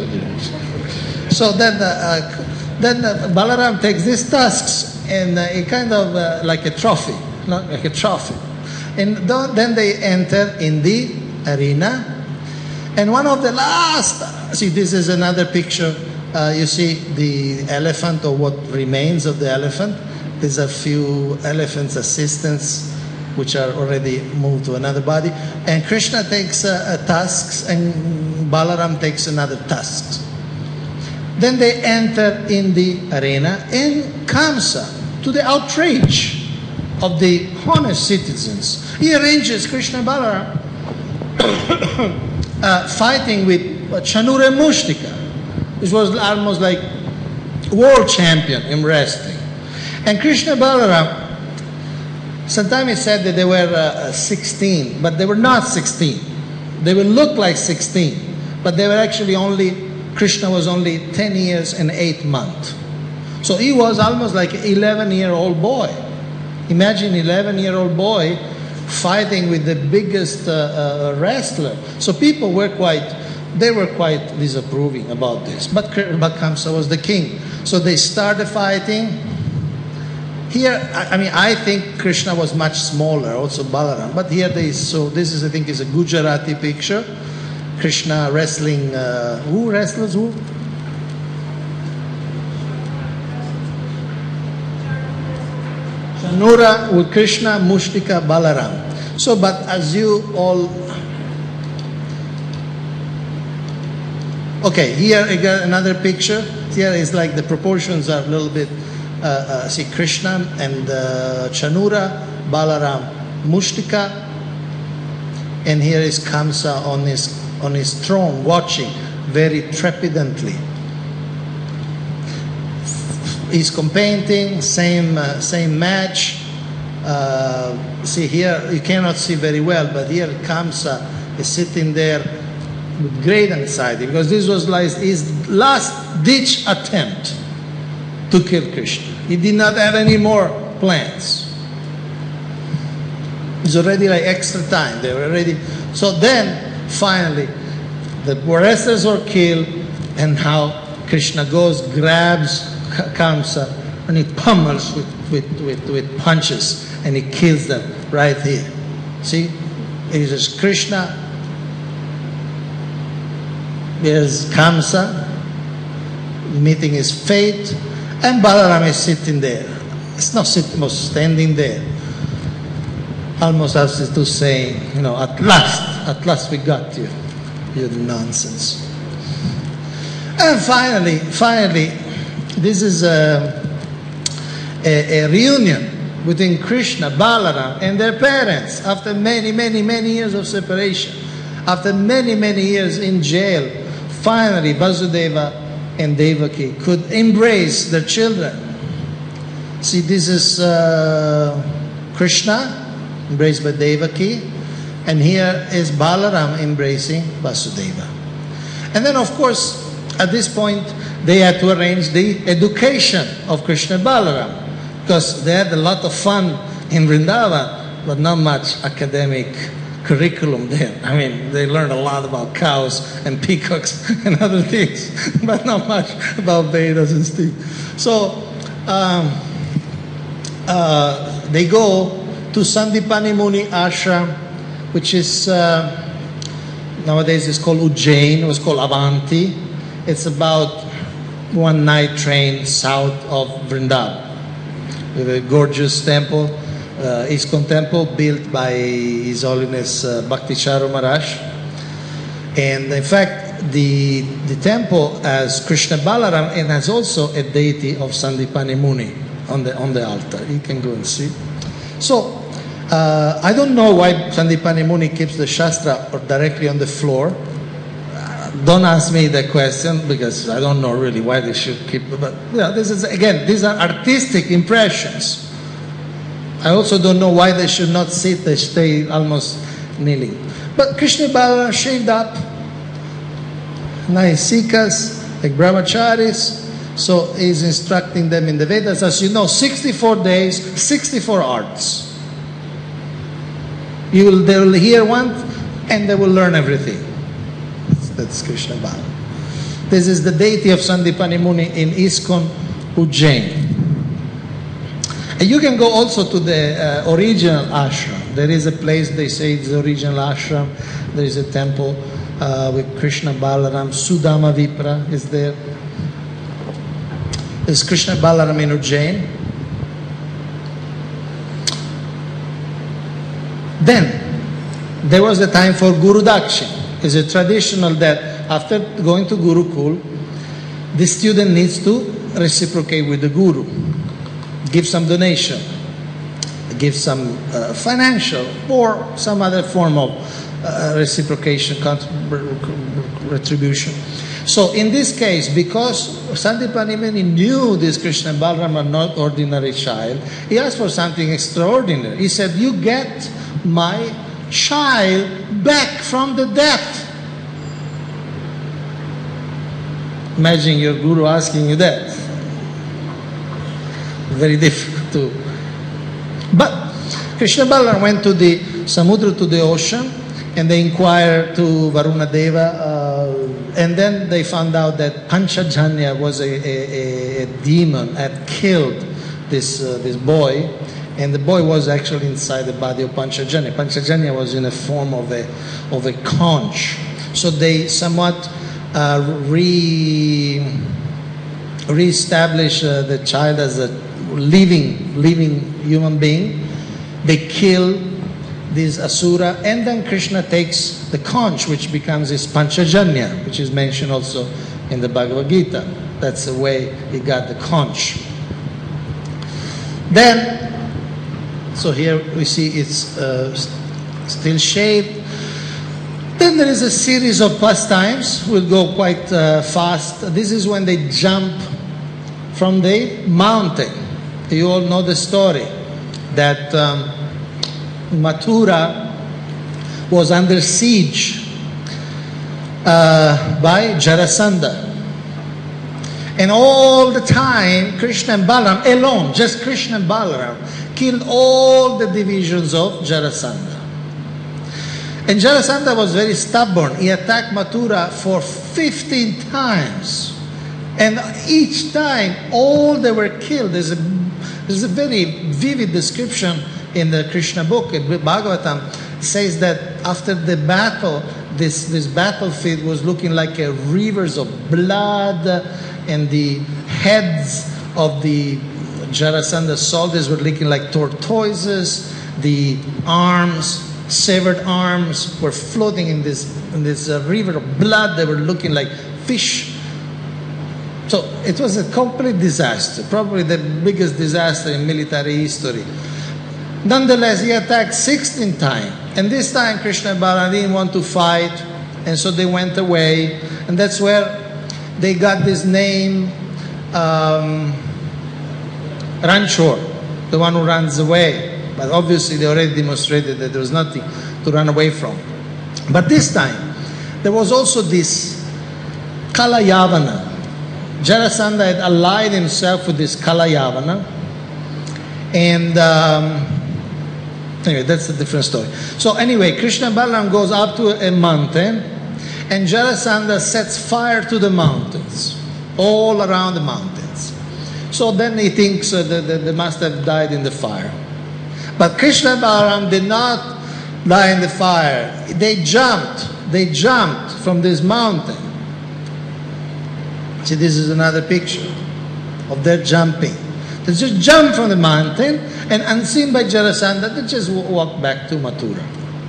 So then Balaram takes these tusks and it kind of like a trophy, not like a trophy. And then they enter in the arena. And one of the last, see, this is another picture. You see the elephant, or what remains of the elephant. There's a few elephants' assistants which are already moved to another body. And Krishna takes tusks, and Balaram takes another tusk. Then they enter in the arena, and Kamsa, to the outrage of the honest citizens, he arranges Krishna and Balaram fighting with Chanura and Mushtika, which was almost like world champion in wrestling. And Krishna and Balaram, sometimes it said that they were 16, but they were not 16. They would look like 16, but they were actually Krishna was only 10 years and 8 months. So he was almost like an 11-year-old boy. Imagine 11-year-old boy fighting with the biggest wrestler. So people were quite disapproving about this. But Kamsa was the king. So they started fighting. Here, I think Krishna was much smaller, also Balaram. But here this is, I think, is a Gujarati picture. Krishna wrestling, who wrestlers who? Chanura with Krishna, Mushtika, Balaram. So, but as you all... Okay, here again another picture. Here is like the proportions are a little bit... see Krishna and Chanura, Balaram, Mushtika. And here is Kamsa on his throne watching very trepidantly. He's painting, same match. See here, you cannot see very well, but here Kamsa is sitting there with great anxiety, because this was like his last ditch attempt to kill Krishna. He did not have any more plans. It's already like extra time. They were already. So then, finally, the wrestlers were killed, and now Krishna goes, grabs Kamsa, and he pummels with punches, and he kills them right here. See? It is Krishna. There's Kamsa meeting his fate, and Balaram is sitting there. It's not sitting, but standing there. Almost as to saying, at last we got you. You nonsense. And finally, this is a reunion between Krishna, Balaram, and their parents after many, many, many years of separation. After many, many years in jail, finally Vasudeva and Devaki could embrace their children. See, this is Krishna, embraced by Devaki, and here is Balaram embracing Vasudeva. And then, of course, at this point, they had to arrange the education of Krishna and Balaram, because they had a lot of fun in Vrindavan, but not much academic curriculum there. They learned a lot about cows and peacocks and other things, but not much about Vedas and stuff. So they go to Sandipani Muni Ashram, which is nowadays is called Ujjain. It was called Avanti. It's about 1 night train south of Vrindavan, with a gorgeous temple, ISKCON temple, built by His Holiness Bhakticharu Maharaj. And in fact, the temple has Krishna Balaram and has also a deity of Sandipani Muni on the altar. You can go and see. So, I don't know why Sandipani Muni keeps the Shastra directly on the floor. Don't ask me the question, because I don't know really why they should keep it. But this is, again, these are artistic impressions. I also don't know why they should not sit, they stay almost kneeling. But Krishna Balaram shaved up, nice sikas, like brahmacharis. So he's instructing them in the Vedas. As you know, 64 days, 64 arts. They will hear one, and they will learn everything. That's Krishna Balaram. This is the deity of Sandipani Muni in ISKCON Ujjain. And you can go also to the original ashram. There is a place, they say it's the original ashram. There is a temple with Krishna Balaram. Sudama Vipra is there. There's Krishna Balaram in Ujjain. Then there was the time for Guru Dakshin. It's a traditional that after going to Gurukul, the student needs to reciprocate with the Guru, give some donation, give some financial or some other form of reciprocation, retribution. So in this case, because Sandipanimani knew this Krishna and Balaram are not ordinary child, he asked for something extraordinary. He said, you get my child back from the death. Imagine your guru asking you that. Very difficult to. But Krishna Balaram went to the Samudra, to the ocean, and they inquired to Varuna Deva, and then they found out that Panchajanya was a demon, had killed this boy, and the boy was actually inside the body of Panchajanya. Panchajanya was in a form of a conch. So they somewhat re-established the child as a living human being. They kill this Asura, and then Krishna takes the conch, which becomes his Panchajanya, which is mentioned also in the Bhagavad Gita. That's the way he got the conch. Then, so here we see it's still shaved. Then there is a series of pastimes. We'll go quite fast. This is when they jump from the mountain. You all know the story that Mathura was under siege by Jarasandha. And all the time, Krishna and Balaram alone, just Krishna and Balaram, killed all the divisions of Jarasandha. And Jarasandha was very stubborn. He attacked Mathura for 15 times. And each time, all they were killed. There's a very vivid description in the Krishna book, in Bhagavatam. It says that after the battle, this battlefield was looking like a rivers of blood, and the heads of the Jarasandha soldiers were looking like tortoises. The arms, severed arms, were floating in this river of blood. They were looking like fish. So it was a complete disaster, probably the biggest disaster in military history. Nonetheless, he attacked 16 times. And this time Krishna and Balaram didn't want to fight, and so they went away. And that's where they got this name, Ranchor, the one who runs away. But obviously they already demonstrated that there was nothing to run away from. But this time, there was also this Kalayavana. Jarasandha had allied himself with this Kalayavana. And anyway, that's a different story. So anyway, Krishna and Balaram goes up to a mountain, and Jarasandha sets fire to the mountains, all around the mountains. So then he thinks that they must have died in the fire. But Krishna and Balaram did not die in the fire. They jumped from this mountain. See, this is another picture of their jumping. They just jumped from the mountain, and unseen by Jarasandha, they just walked back to Mathura.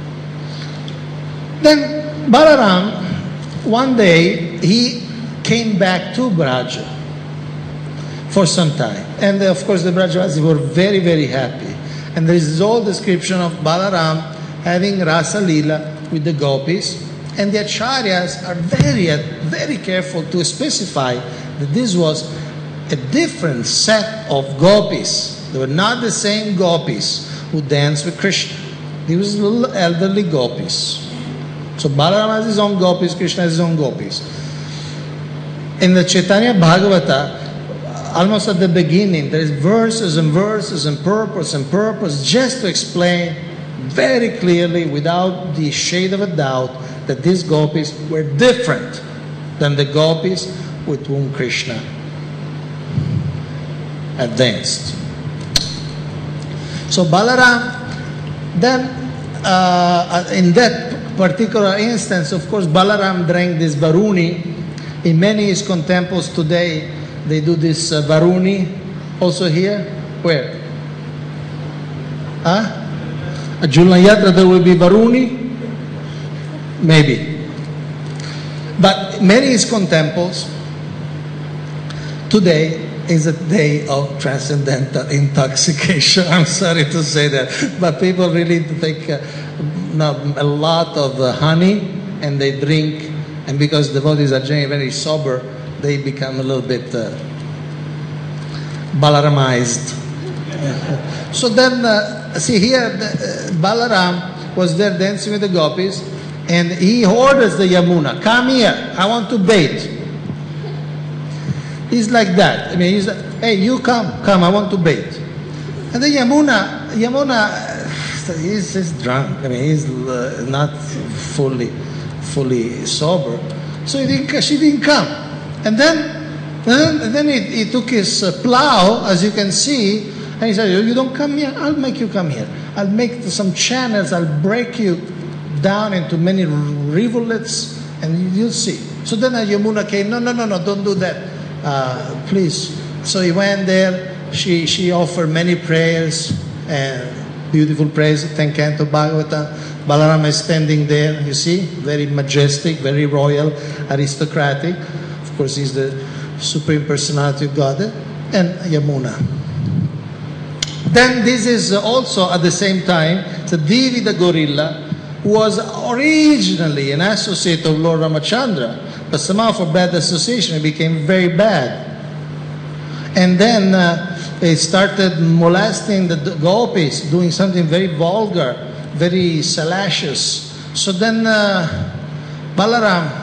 Then Balaram, one day, he came back to Braja for some time. And of course the Brajavasis were very, very happy. And there is this whole description of Balaram having Rasa Leela with the gopis. And the Acharyas are very, very careful to specify that this was a different set of gopis. They were not the same gopis who danced with Krishna. These were little elderly gopis. So Balaram has his own gopis, Krishna has his own gopis. In the Chaitanya Bhagavata, almost at the beginning, there is verses and verses and purpose, just to explain very clearly, without the shade of a doubt, that these gopis were different than the gopis with whom Krishna had danced. So Balaram, then in that particular instance, of course, Balaram drank this Varuni. In many ISKCON temples today, they do this Varuni. Also here, where? Huh? At Julan Yatra there will be Varuni? Maybe. But many ISKCON temples, today is a day of transcendental intoxication. I'm sorry to say that. But people really take a lot of honey and they drink. And because devotees are generally very sober, they become a little bit Balaramized. So then, see here, Balaram was there dancing with the gopis, and he orders the Yamuna, come here, I want to bathe. He's like that. I mean, he's like, hey, you come, I want to bathe. And the Yamuna, he's drunk. I mean, he's not fully sober. So she didn't come. And then he took his plow, as you can see, and he said, you don't come here, I'll make you come here. I'll make some channels, I'll break you down into many rivulets, and you'll see. So then Yamuna came, no, don't do that, please. So he went there, she offered many prayers, and beautiful prayers, 10 Canto Bhagavatam. Balarama is standing there, you see, very majestic, very royal, aristocratic. Of course, he's the Supreme Personality of Godhead, and Yamuna. Then this is also at the same time, the Devi the gorilla, who was originally an associate of Lord Ramachandra, but somehow for bad association it became very bad. And then they started molesting the gopis, doing something very vulgar, very salacious. So then Balaram,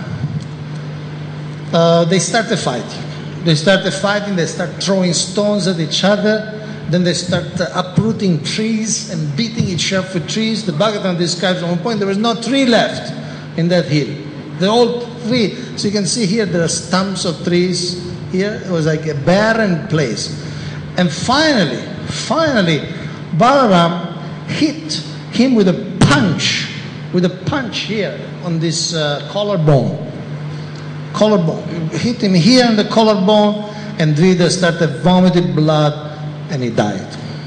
they started fighting. They start throwing stones at each other. Then they start uprooting trees and beating each other with trees. The Bhagavatam describes at one point there was no tree left in that hill. They're all tree. So you can see here there are stumps of trees. Here it was like a barren place. And finally, Balaram hit him with a punch here on this collarbone. Hit him here on the collarbone, and Dvida started vomiting blood, and he died.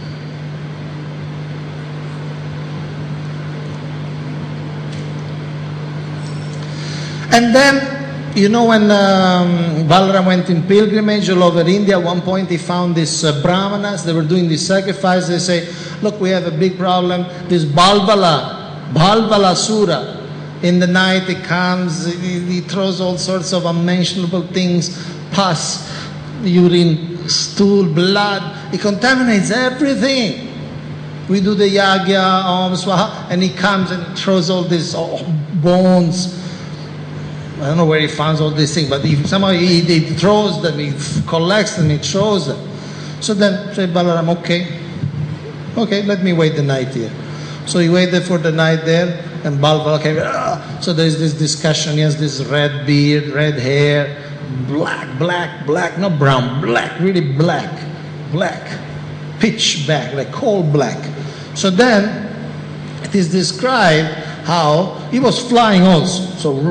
And then, you know, when Balaram went in pilgrimage all over India, at one point he found these brahmanas. They were doing this sacrifice. They say, look, we have a big problem. This Balvala Sura. In the night he comes, he throws all sorts of unmentionable things, pus, urine, stool, blood. He contaminates everything. We do the yagya, Om Swaha, and he comes and throws all these bones. I don't know where he finds all these things, but somehow he throws them, he collects them, he throws them. So then say Balaram, okay, let me wait the night here. So he waited for the night there, and Balvala came. So there is this discussion. He has this red beard, red hair, black, not brown, black, really black, pitch black, like coal black. So then it is described how he was flying also.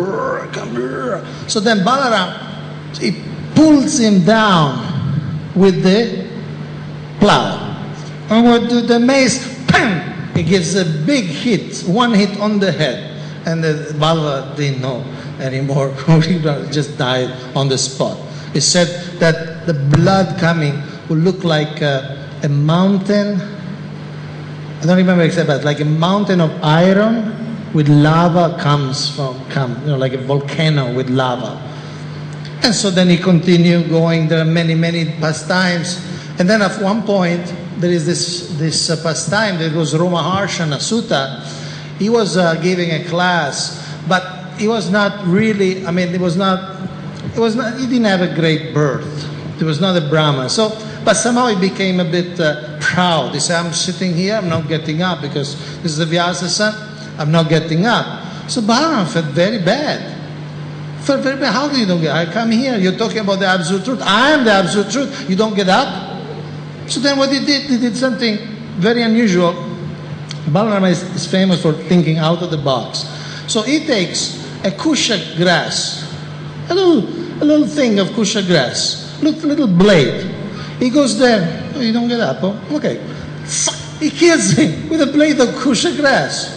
So then Balaram, he pulls him down with the plow. And what do the mace? Bam! He gives a big hit, one hit on the head. And the Balva didn't know anymore. He just died on the spot. It said that the blood coming would look like a mountain. I don't remember exactly, but like a mountain of iron with lava like a volcano with lava. And so then he continued going. There are many pastimes. And then at one point, there is this pastime. There was Romaharshana Sutta. He was giving a class, but he was not really, he didn't have a great birth. He was not a Brahman. So, but somehow he became a bit proud. He said, I'm sitting here, I'm not getting up because this is the Vyasa son, I'm not getting up. So Balaram felt very bad. How do you don't get up? I come here, you're talking about the absolute truth. I am the absolute truth. You don't get up? So then what he did something very unusual. Balaram is famous for thinking out of the box. So he takes a kusha grass, a little thing of kusha grass, little blade. He goes there. Oh, you don't get up, oh? Okay. He kills him with a blade of kusha grass.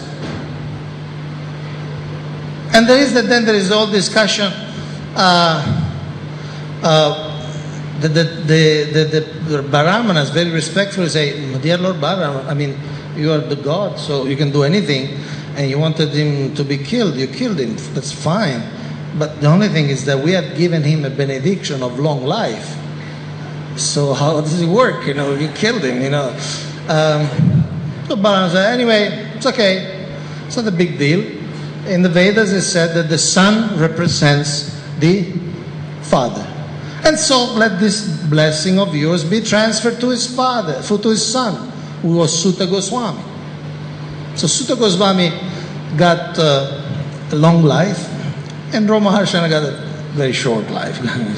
And then there is all discussion. The Brahmanas very respectfully say, dear Lord Balaram, I mean, you are the God, so you can do anything. And you wanted him to be killed, you killed him. That's fine. But the only thing is that we have given him a benediction of long life. So how does it work? You know, you killed him, you know. So Balaram said, anyway, it's okay. It's not a big deal. In the Vedas it said that the son represents the father. And so let this blessing of yours be transferred to his father, to his son, who was Sutta Goswami. So Sutta Goswami got a long life, and Ramaharshana got a very short life.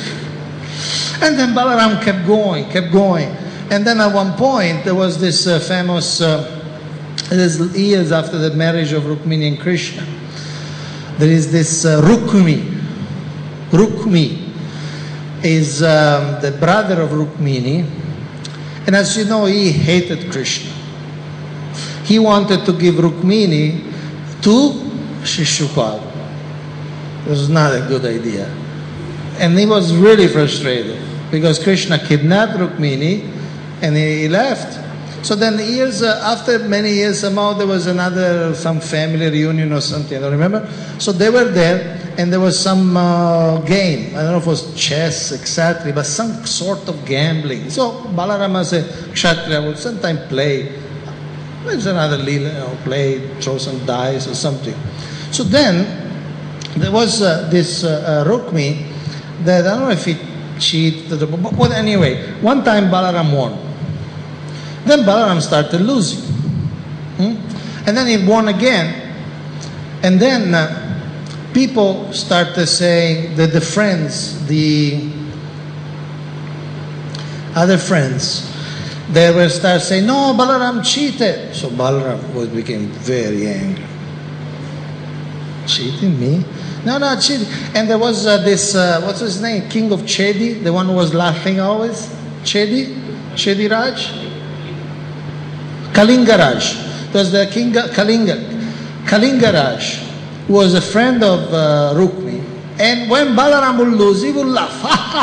And then Balaram kept going. And then at one point, there was this famous, this years after the marriage of Rukmini and Krishna, there is this Rukmi. Rukmi is the brother of Rukmini. And as you know, he hated Krishna. He wanted to give Rukmini to Shishupal. It was not a good idea. And he was really frustrated because Krishna kidnapped Rukmini and he left. So then after many years, somehow there was some family reunion or something, I don't remember. So they were there and there was some game. I don't know if it was chess exactly, but some sort of gambling. So Balarama as a Kshatriya would sometimes play. There's another lila, play, throw some dice or something. So then there was this Rukmi that I don't know if he cheated, but anyway, one time Balaram won. Then Balaram started losing. And then he won again. And then people started saying that the friends, the other friends, they will start saying, no, Balaram cheated. So Balaram became very angry. Cheating me? No, cheating. And there was this, what's his name? King of Chedi, the one who was laughing always. Chedi Raj? Kalingaraj. It was the king Kalingaraj, who was a friend of Rukmi. And when Balaram would lose, he would laugh.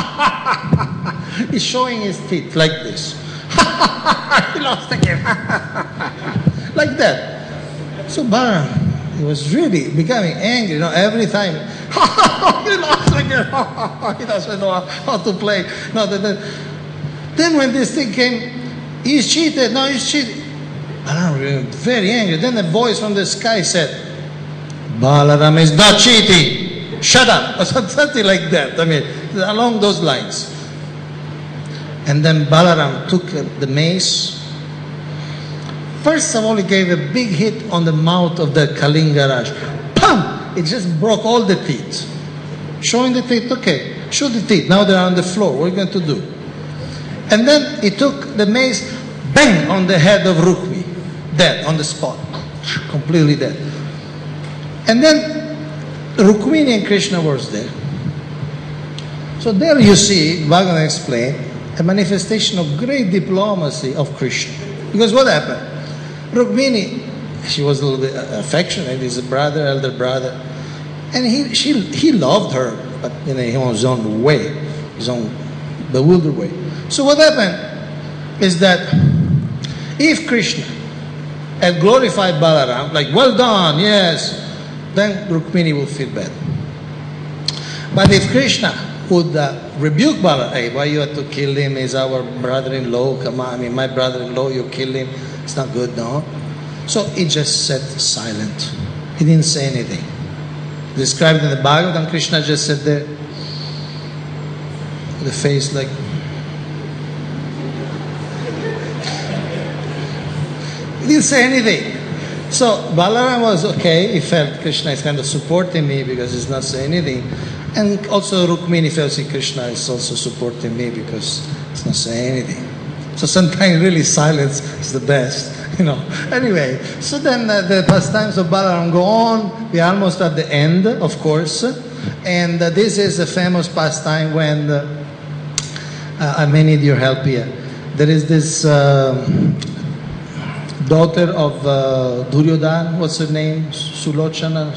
He's showing his teeth like this. He lost again. Like that. So Balaram, he was really becoming angry, every time. He lost again. He doesn't know how to play. Then when this thing came, he's cheated. No, he's cheated. Balaram was very angry. Then a voice from the sky said, Balaram is not cheating. Shut up. Or something like that. I mean, along those lines. And then Balaram took the mace. First of all, he gave a big hit on the mouth of the Kalingaraj. Pam! It just broke all the teeth. Showing the teeth, okay, show the teeth. Now they're on the floor. What are you going to do? And then he took the mace, bang, on the head of Rukmi. Dead, on the spot. Completely dead. And then Rukmini and Krishna was there. So there you see, Bhagavan explained, a manifestation of great diplomacy of Krishna. Because what happened? Rukmini, she was a little bit affectionate, he's a brother, elder brother. And he loved her, but in his own way, his own bewildered way. So what happened is that if Krishna had glorified Balaram, like, well done, yes, then Rukmini would feel bad. But if Krishna would rebuke Balaram, hey, why you have to kill him? He's our brother-in-law, come on, my brother-in-law, you kill him, it's not good, no? So he just sat silent. He didn't say anything. Described in the Bhagavatam, Krishna just sat there, with a face like, he didn't say anything. So Balaram was okay. He felt Krishna is kind of supporting me because he's not saying anything. And also Rukmini felt Krishna is also supporting me because he's not saying anything. So sometimes really silence is the best, Anyway, so then the pastimes of Balaram go on. We are almost at the end, of course. And this is a famous pastime when, I may need your help here. There is this daughter of Duryodhana, what's her name? Sulakshmana.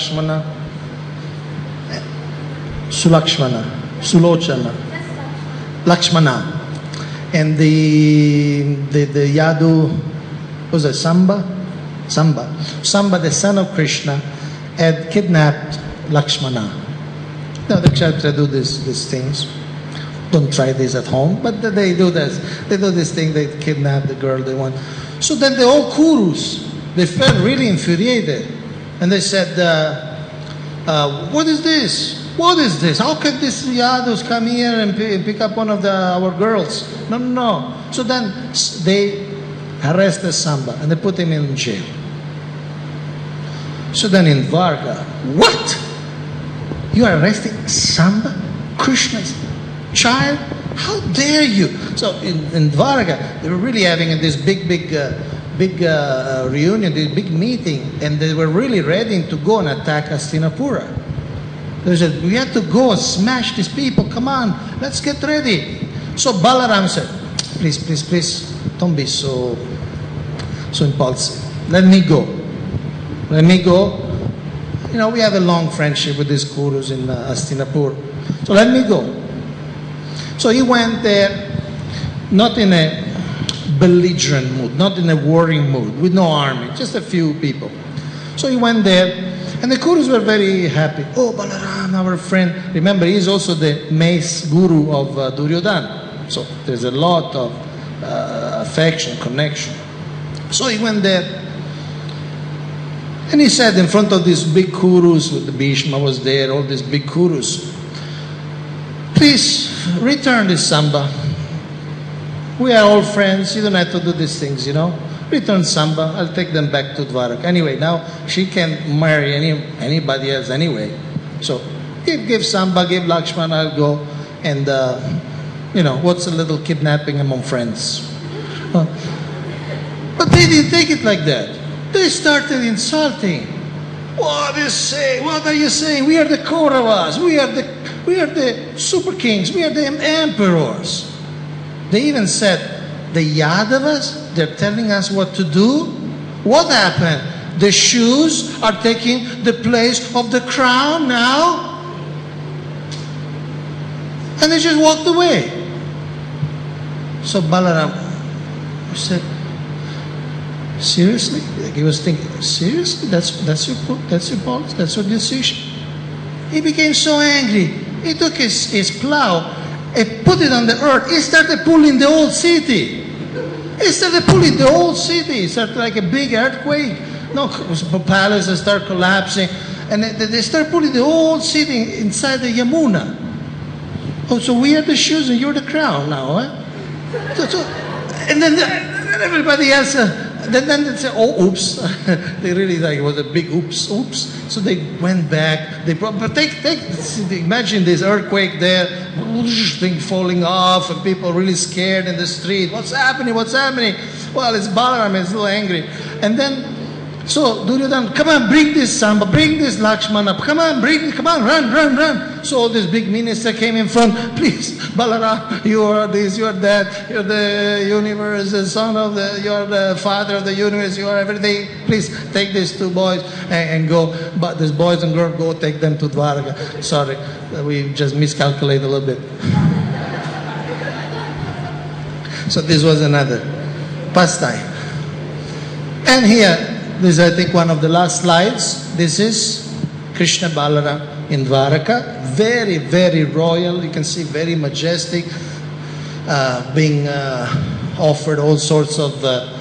Lakshmana. And the Yadu, was it Samba, the son of Krishna, had kidnapped Lakshmana. Now the Kshatriya do these things. Don't try this at home, but they do this. They do this thing, they kidnap the girl they want. So then the old Kurus, they felt really infuriated. And they said, what is this? What is this? How can these Yadus come here and pick up one of our girls? No. So then they arrested Samba and they put him in jail. So then in Dwarka, what? You are arresting Samba, Krishna's child? How dare you? So in Dwarka, they were really having this big reunion, this big meeting, and they were really ready to go and attack Hastinapura. They said, we have to go and smash these people. Come on, let's get ready. So Balaram said, please, don't be so impulsive. Let me go. You know, we have a long friendship with these Kurus in Hastinapur. So let me go. So he went there, not in a belligerent mood, not in a warring mood, with no army, just a few people. So he went there, and the Kurus were very happy. Oh, Balaram, our friend. Remember, he is also the mace guru of Duryodhana. So there's a lot of affection, connection. So he went there, and he said in front of these big Kurus, with the Bhishma was there, all these big Kurus, please return this Samba. We are all friends. You don't have to do these things, you know. Return Samba. I'll take them back to Dwaraka. Anyway, now she can't marry anybody else anyway. So give Samba, give Lakshmana, I'll go. And, what's a little kidnapping among friends? But they didn't take it like that. They started insulting. What are you saying? We are the Kauravas. We are the super kings. We are the emperors. They even said, the Yadavas, they're telling us what to do. What happened? The shoes are taking the place of the crown now? And they just walked away. So Balaram said, seriously? Like he was thinking, seriously? That's your policy? That's your decision? He became so angry. He took his plow and put it on the earth. He started pulling the whole city. It started like a big earthquake. No, palaces start collapsing. And they start pulling the whole city inside the Yamuna. Oh, so we are the shoes and you're the crown now, huh? And then everybody else, then they say, oh, oops. They really it was a big oops. So they went back. But imagine this earthquake there, thing falling off, and people really scared in the street. What's happening? Well, it's Balaram, he's a little angry. And then, so Duryodhana, come on, bring this Samba, bring this Lakshmana, come on, run. So all this big minister came in front, please, Balaram, you are this, you are that, you're the universe, the son of you're the father of the universe, you are everything. Please take these two boys and go. But these boys and girls, go take them to Dwaraka. Sorry, we just miscalculated a little bit. So this was another pastime. And here, this is, I think, one of the last slides. This is Krishna Balaram in Dwaraka. Very, very royal. You can see very majestic, being offered all sorts of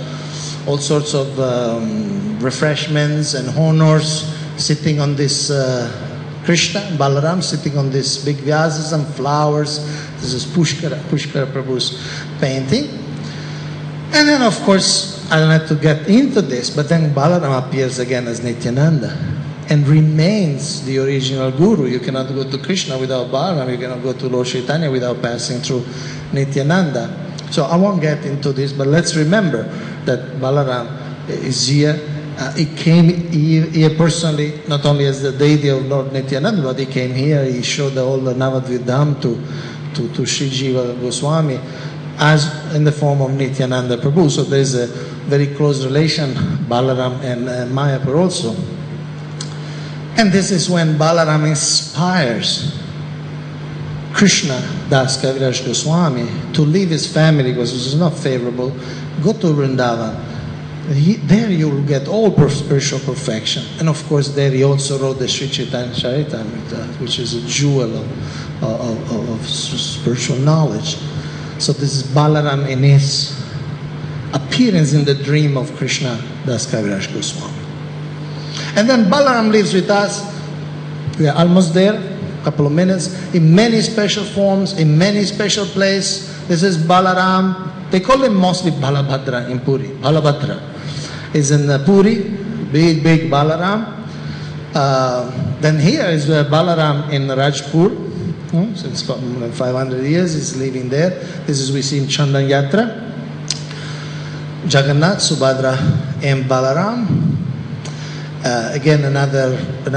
refreshments and honors. Sitting on this Krishna Balaram, sitting on this big vyasas and flowers. This is Pushkara Prabhu's painting. And then, of course, I don't have to get into this, but then Balaram appears again as Nityananda and remains the original guru. You cannot go to Krishna without Balaram. You cannot go to Lord Chaitanya without passing through Nityananda. So I won't get into this, but let's remember that Balaram is here. He came here personally, not only as the deity of Lord Nityananda, but he came here. He showed all the Navadvidam to Sri Jiva Goswami as in the form of Nityananda Prabhu. So there's a very close relation, Balaram and Mayapur also. And this is when Balaram inspires Krishna Das Kaviraj Goswami to leave his family because it was not favorable, go to Vrindavan. There you will get all spiritual perfection. And of course there he also wrote the Sri Chaitanya Charitamrita, which is a jewel of spiritual knowledge. So this is Balaram in his appearance in the dream of Krishna Das Kaviraj Goswami. And then Balaram lives with us. We are almost there, a couple of minutes, in many special forms, in many special places. This is Balaram. They call him mostly Balabhadra in Puri. Balabhadra is in Puri, big Balaram. Then here is Balaram in Rajpur. Since more than 500 years, he's living there. This is we see in Chandan Yatra. Jagannath, Subhadra, and Balaram. Again, another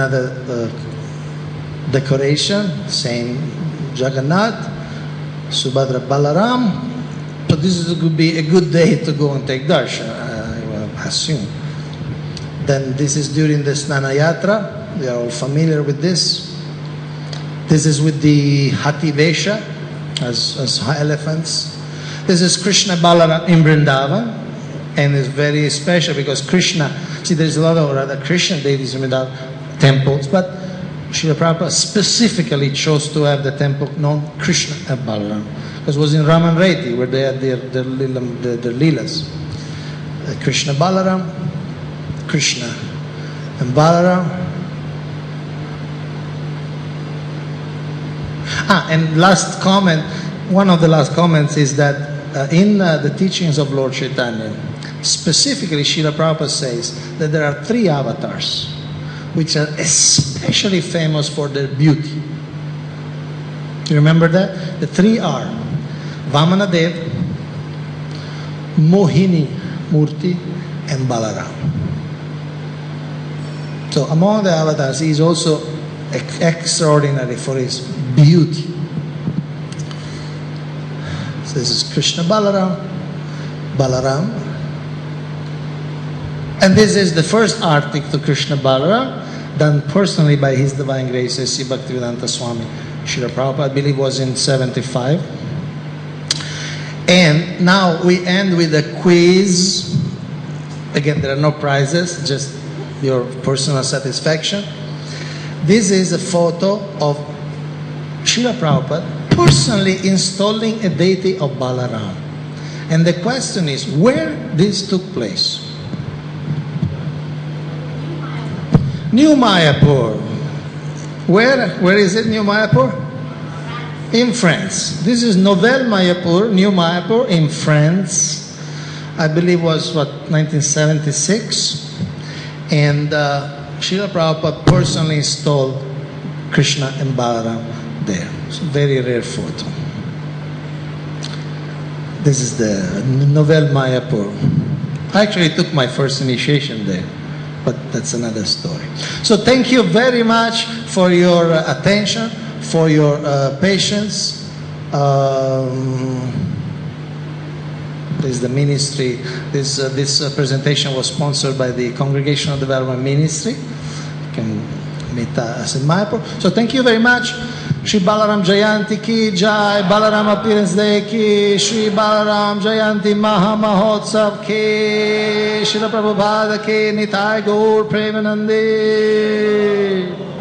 decoration, same Jagannath, Subhadra, Balaram. So this could be a good day to go and take darshan, I will assume. Then this is during the Snana Yatra. We are all familiar with this. This is with the Hati Vesha as elephants. This is Krishna Balaram in Vrindavan, and it's very special because Krishna, see there's a lot of other Krishna deities in Vrindavan temples, but Srila Prabhupada specifically chose to have the temple known Krishna and Balaram. Because it was in Raman Reti where they had their Leelas. Krishna Balaram, Krishna and Balaram. And last comment, one of the last comments is that in the teachings of Lord Chaitanya, specifically Srila Prabhupada says that there are 3 avatars which are especially famous for their beauty. You remember that? The 3 are Vamanadev, Mohini Murti, and Balaram. So among the avatars, he is also extraordinary for his beauty. So this is Krishna Balaram, and this is the first artic to Krishna Balaram, done personally by His Divine Grace A.C. Bhaktivedanta Swami Srila Prabhupada, I believe was in 75. And now we end with a quiz. Again, there are no prizes, just your personal satisfaction. This is a photo of Srila Prabhupada personally installing a deity of Balaram. And the question is, where this took place? New Mayapur. Where is it, New Mayapur? In France. This is Nouvelle Mayapur, New Mayapur in France. I believe was 1976. And Srila Prabhupada personally installed Krishna and Balaram there. It's a very rare photo. This is the Nouvelle Mayapur. I actually took my first initiation there, but that's another story. So thank you very much for your attention, for your patience. This is the ministry. This presentation was sponsored by the Congregational Development Ministry. You can meet us in Mayapur. So thank you very much. Shri Balaram Jayanti ki Jai, Balaram Appearance Day ki, Shri Balaram Jayanti Maha Mahotsav ki, Srila Prabhupada ki, Nitai Gaur Premanande.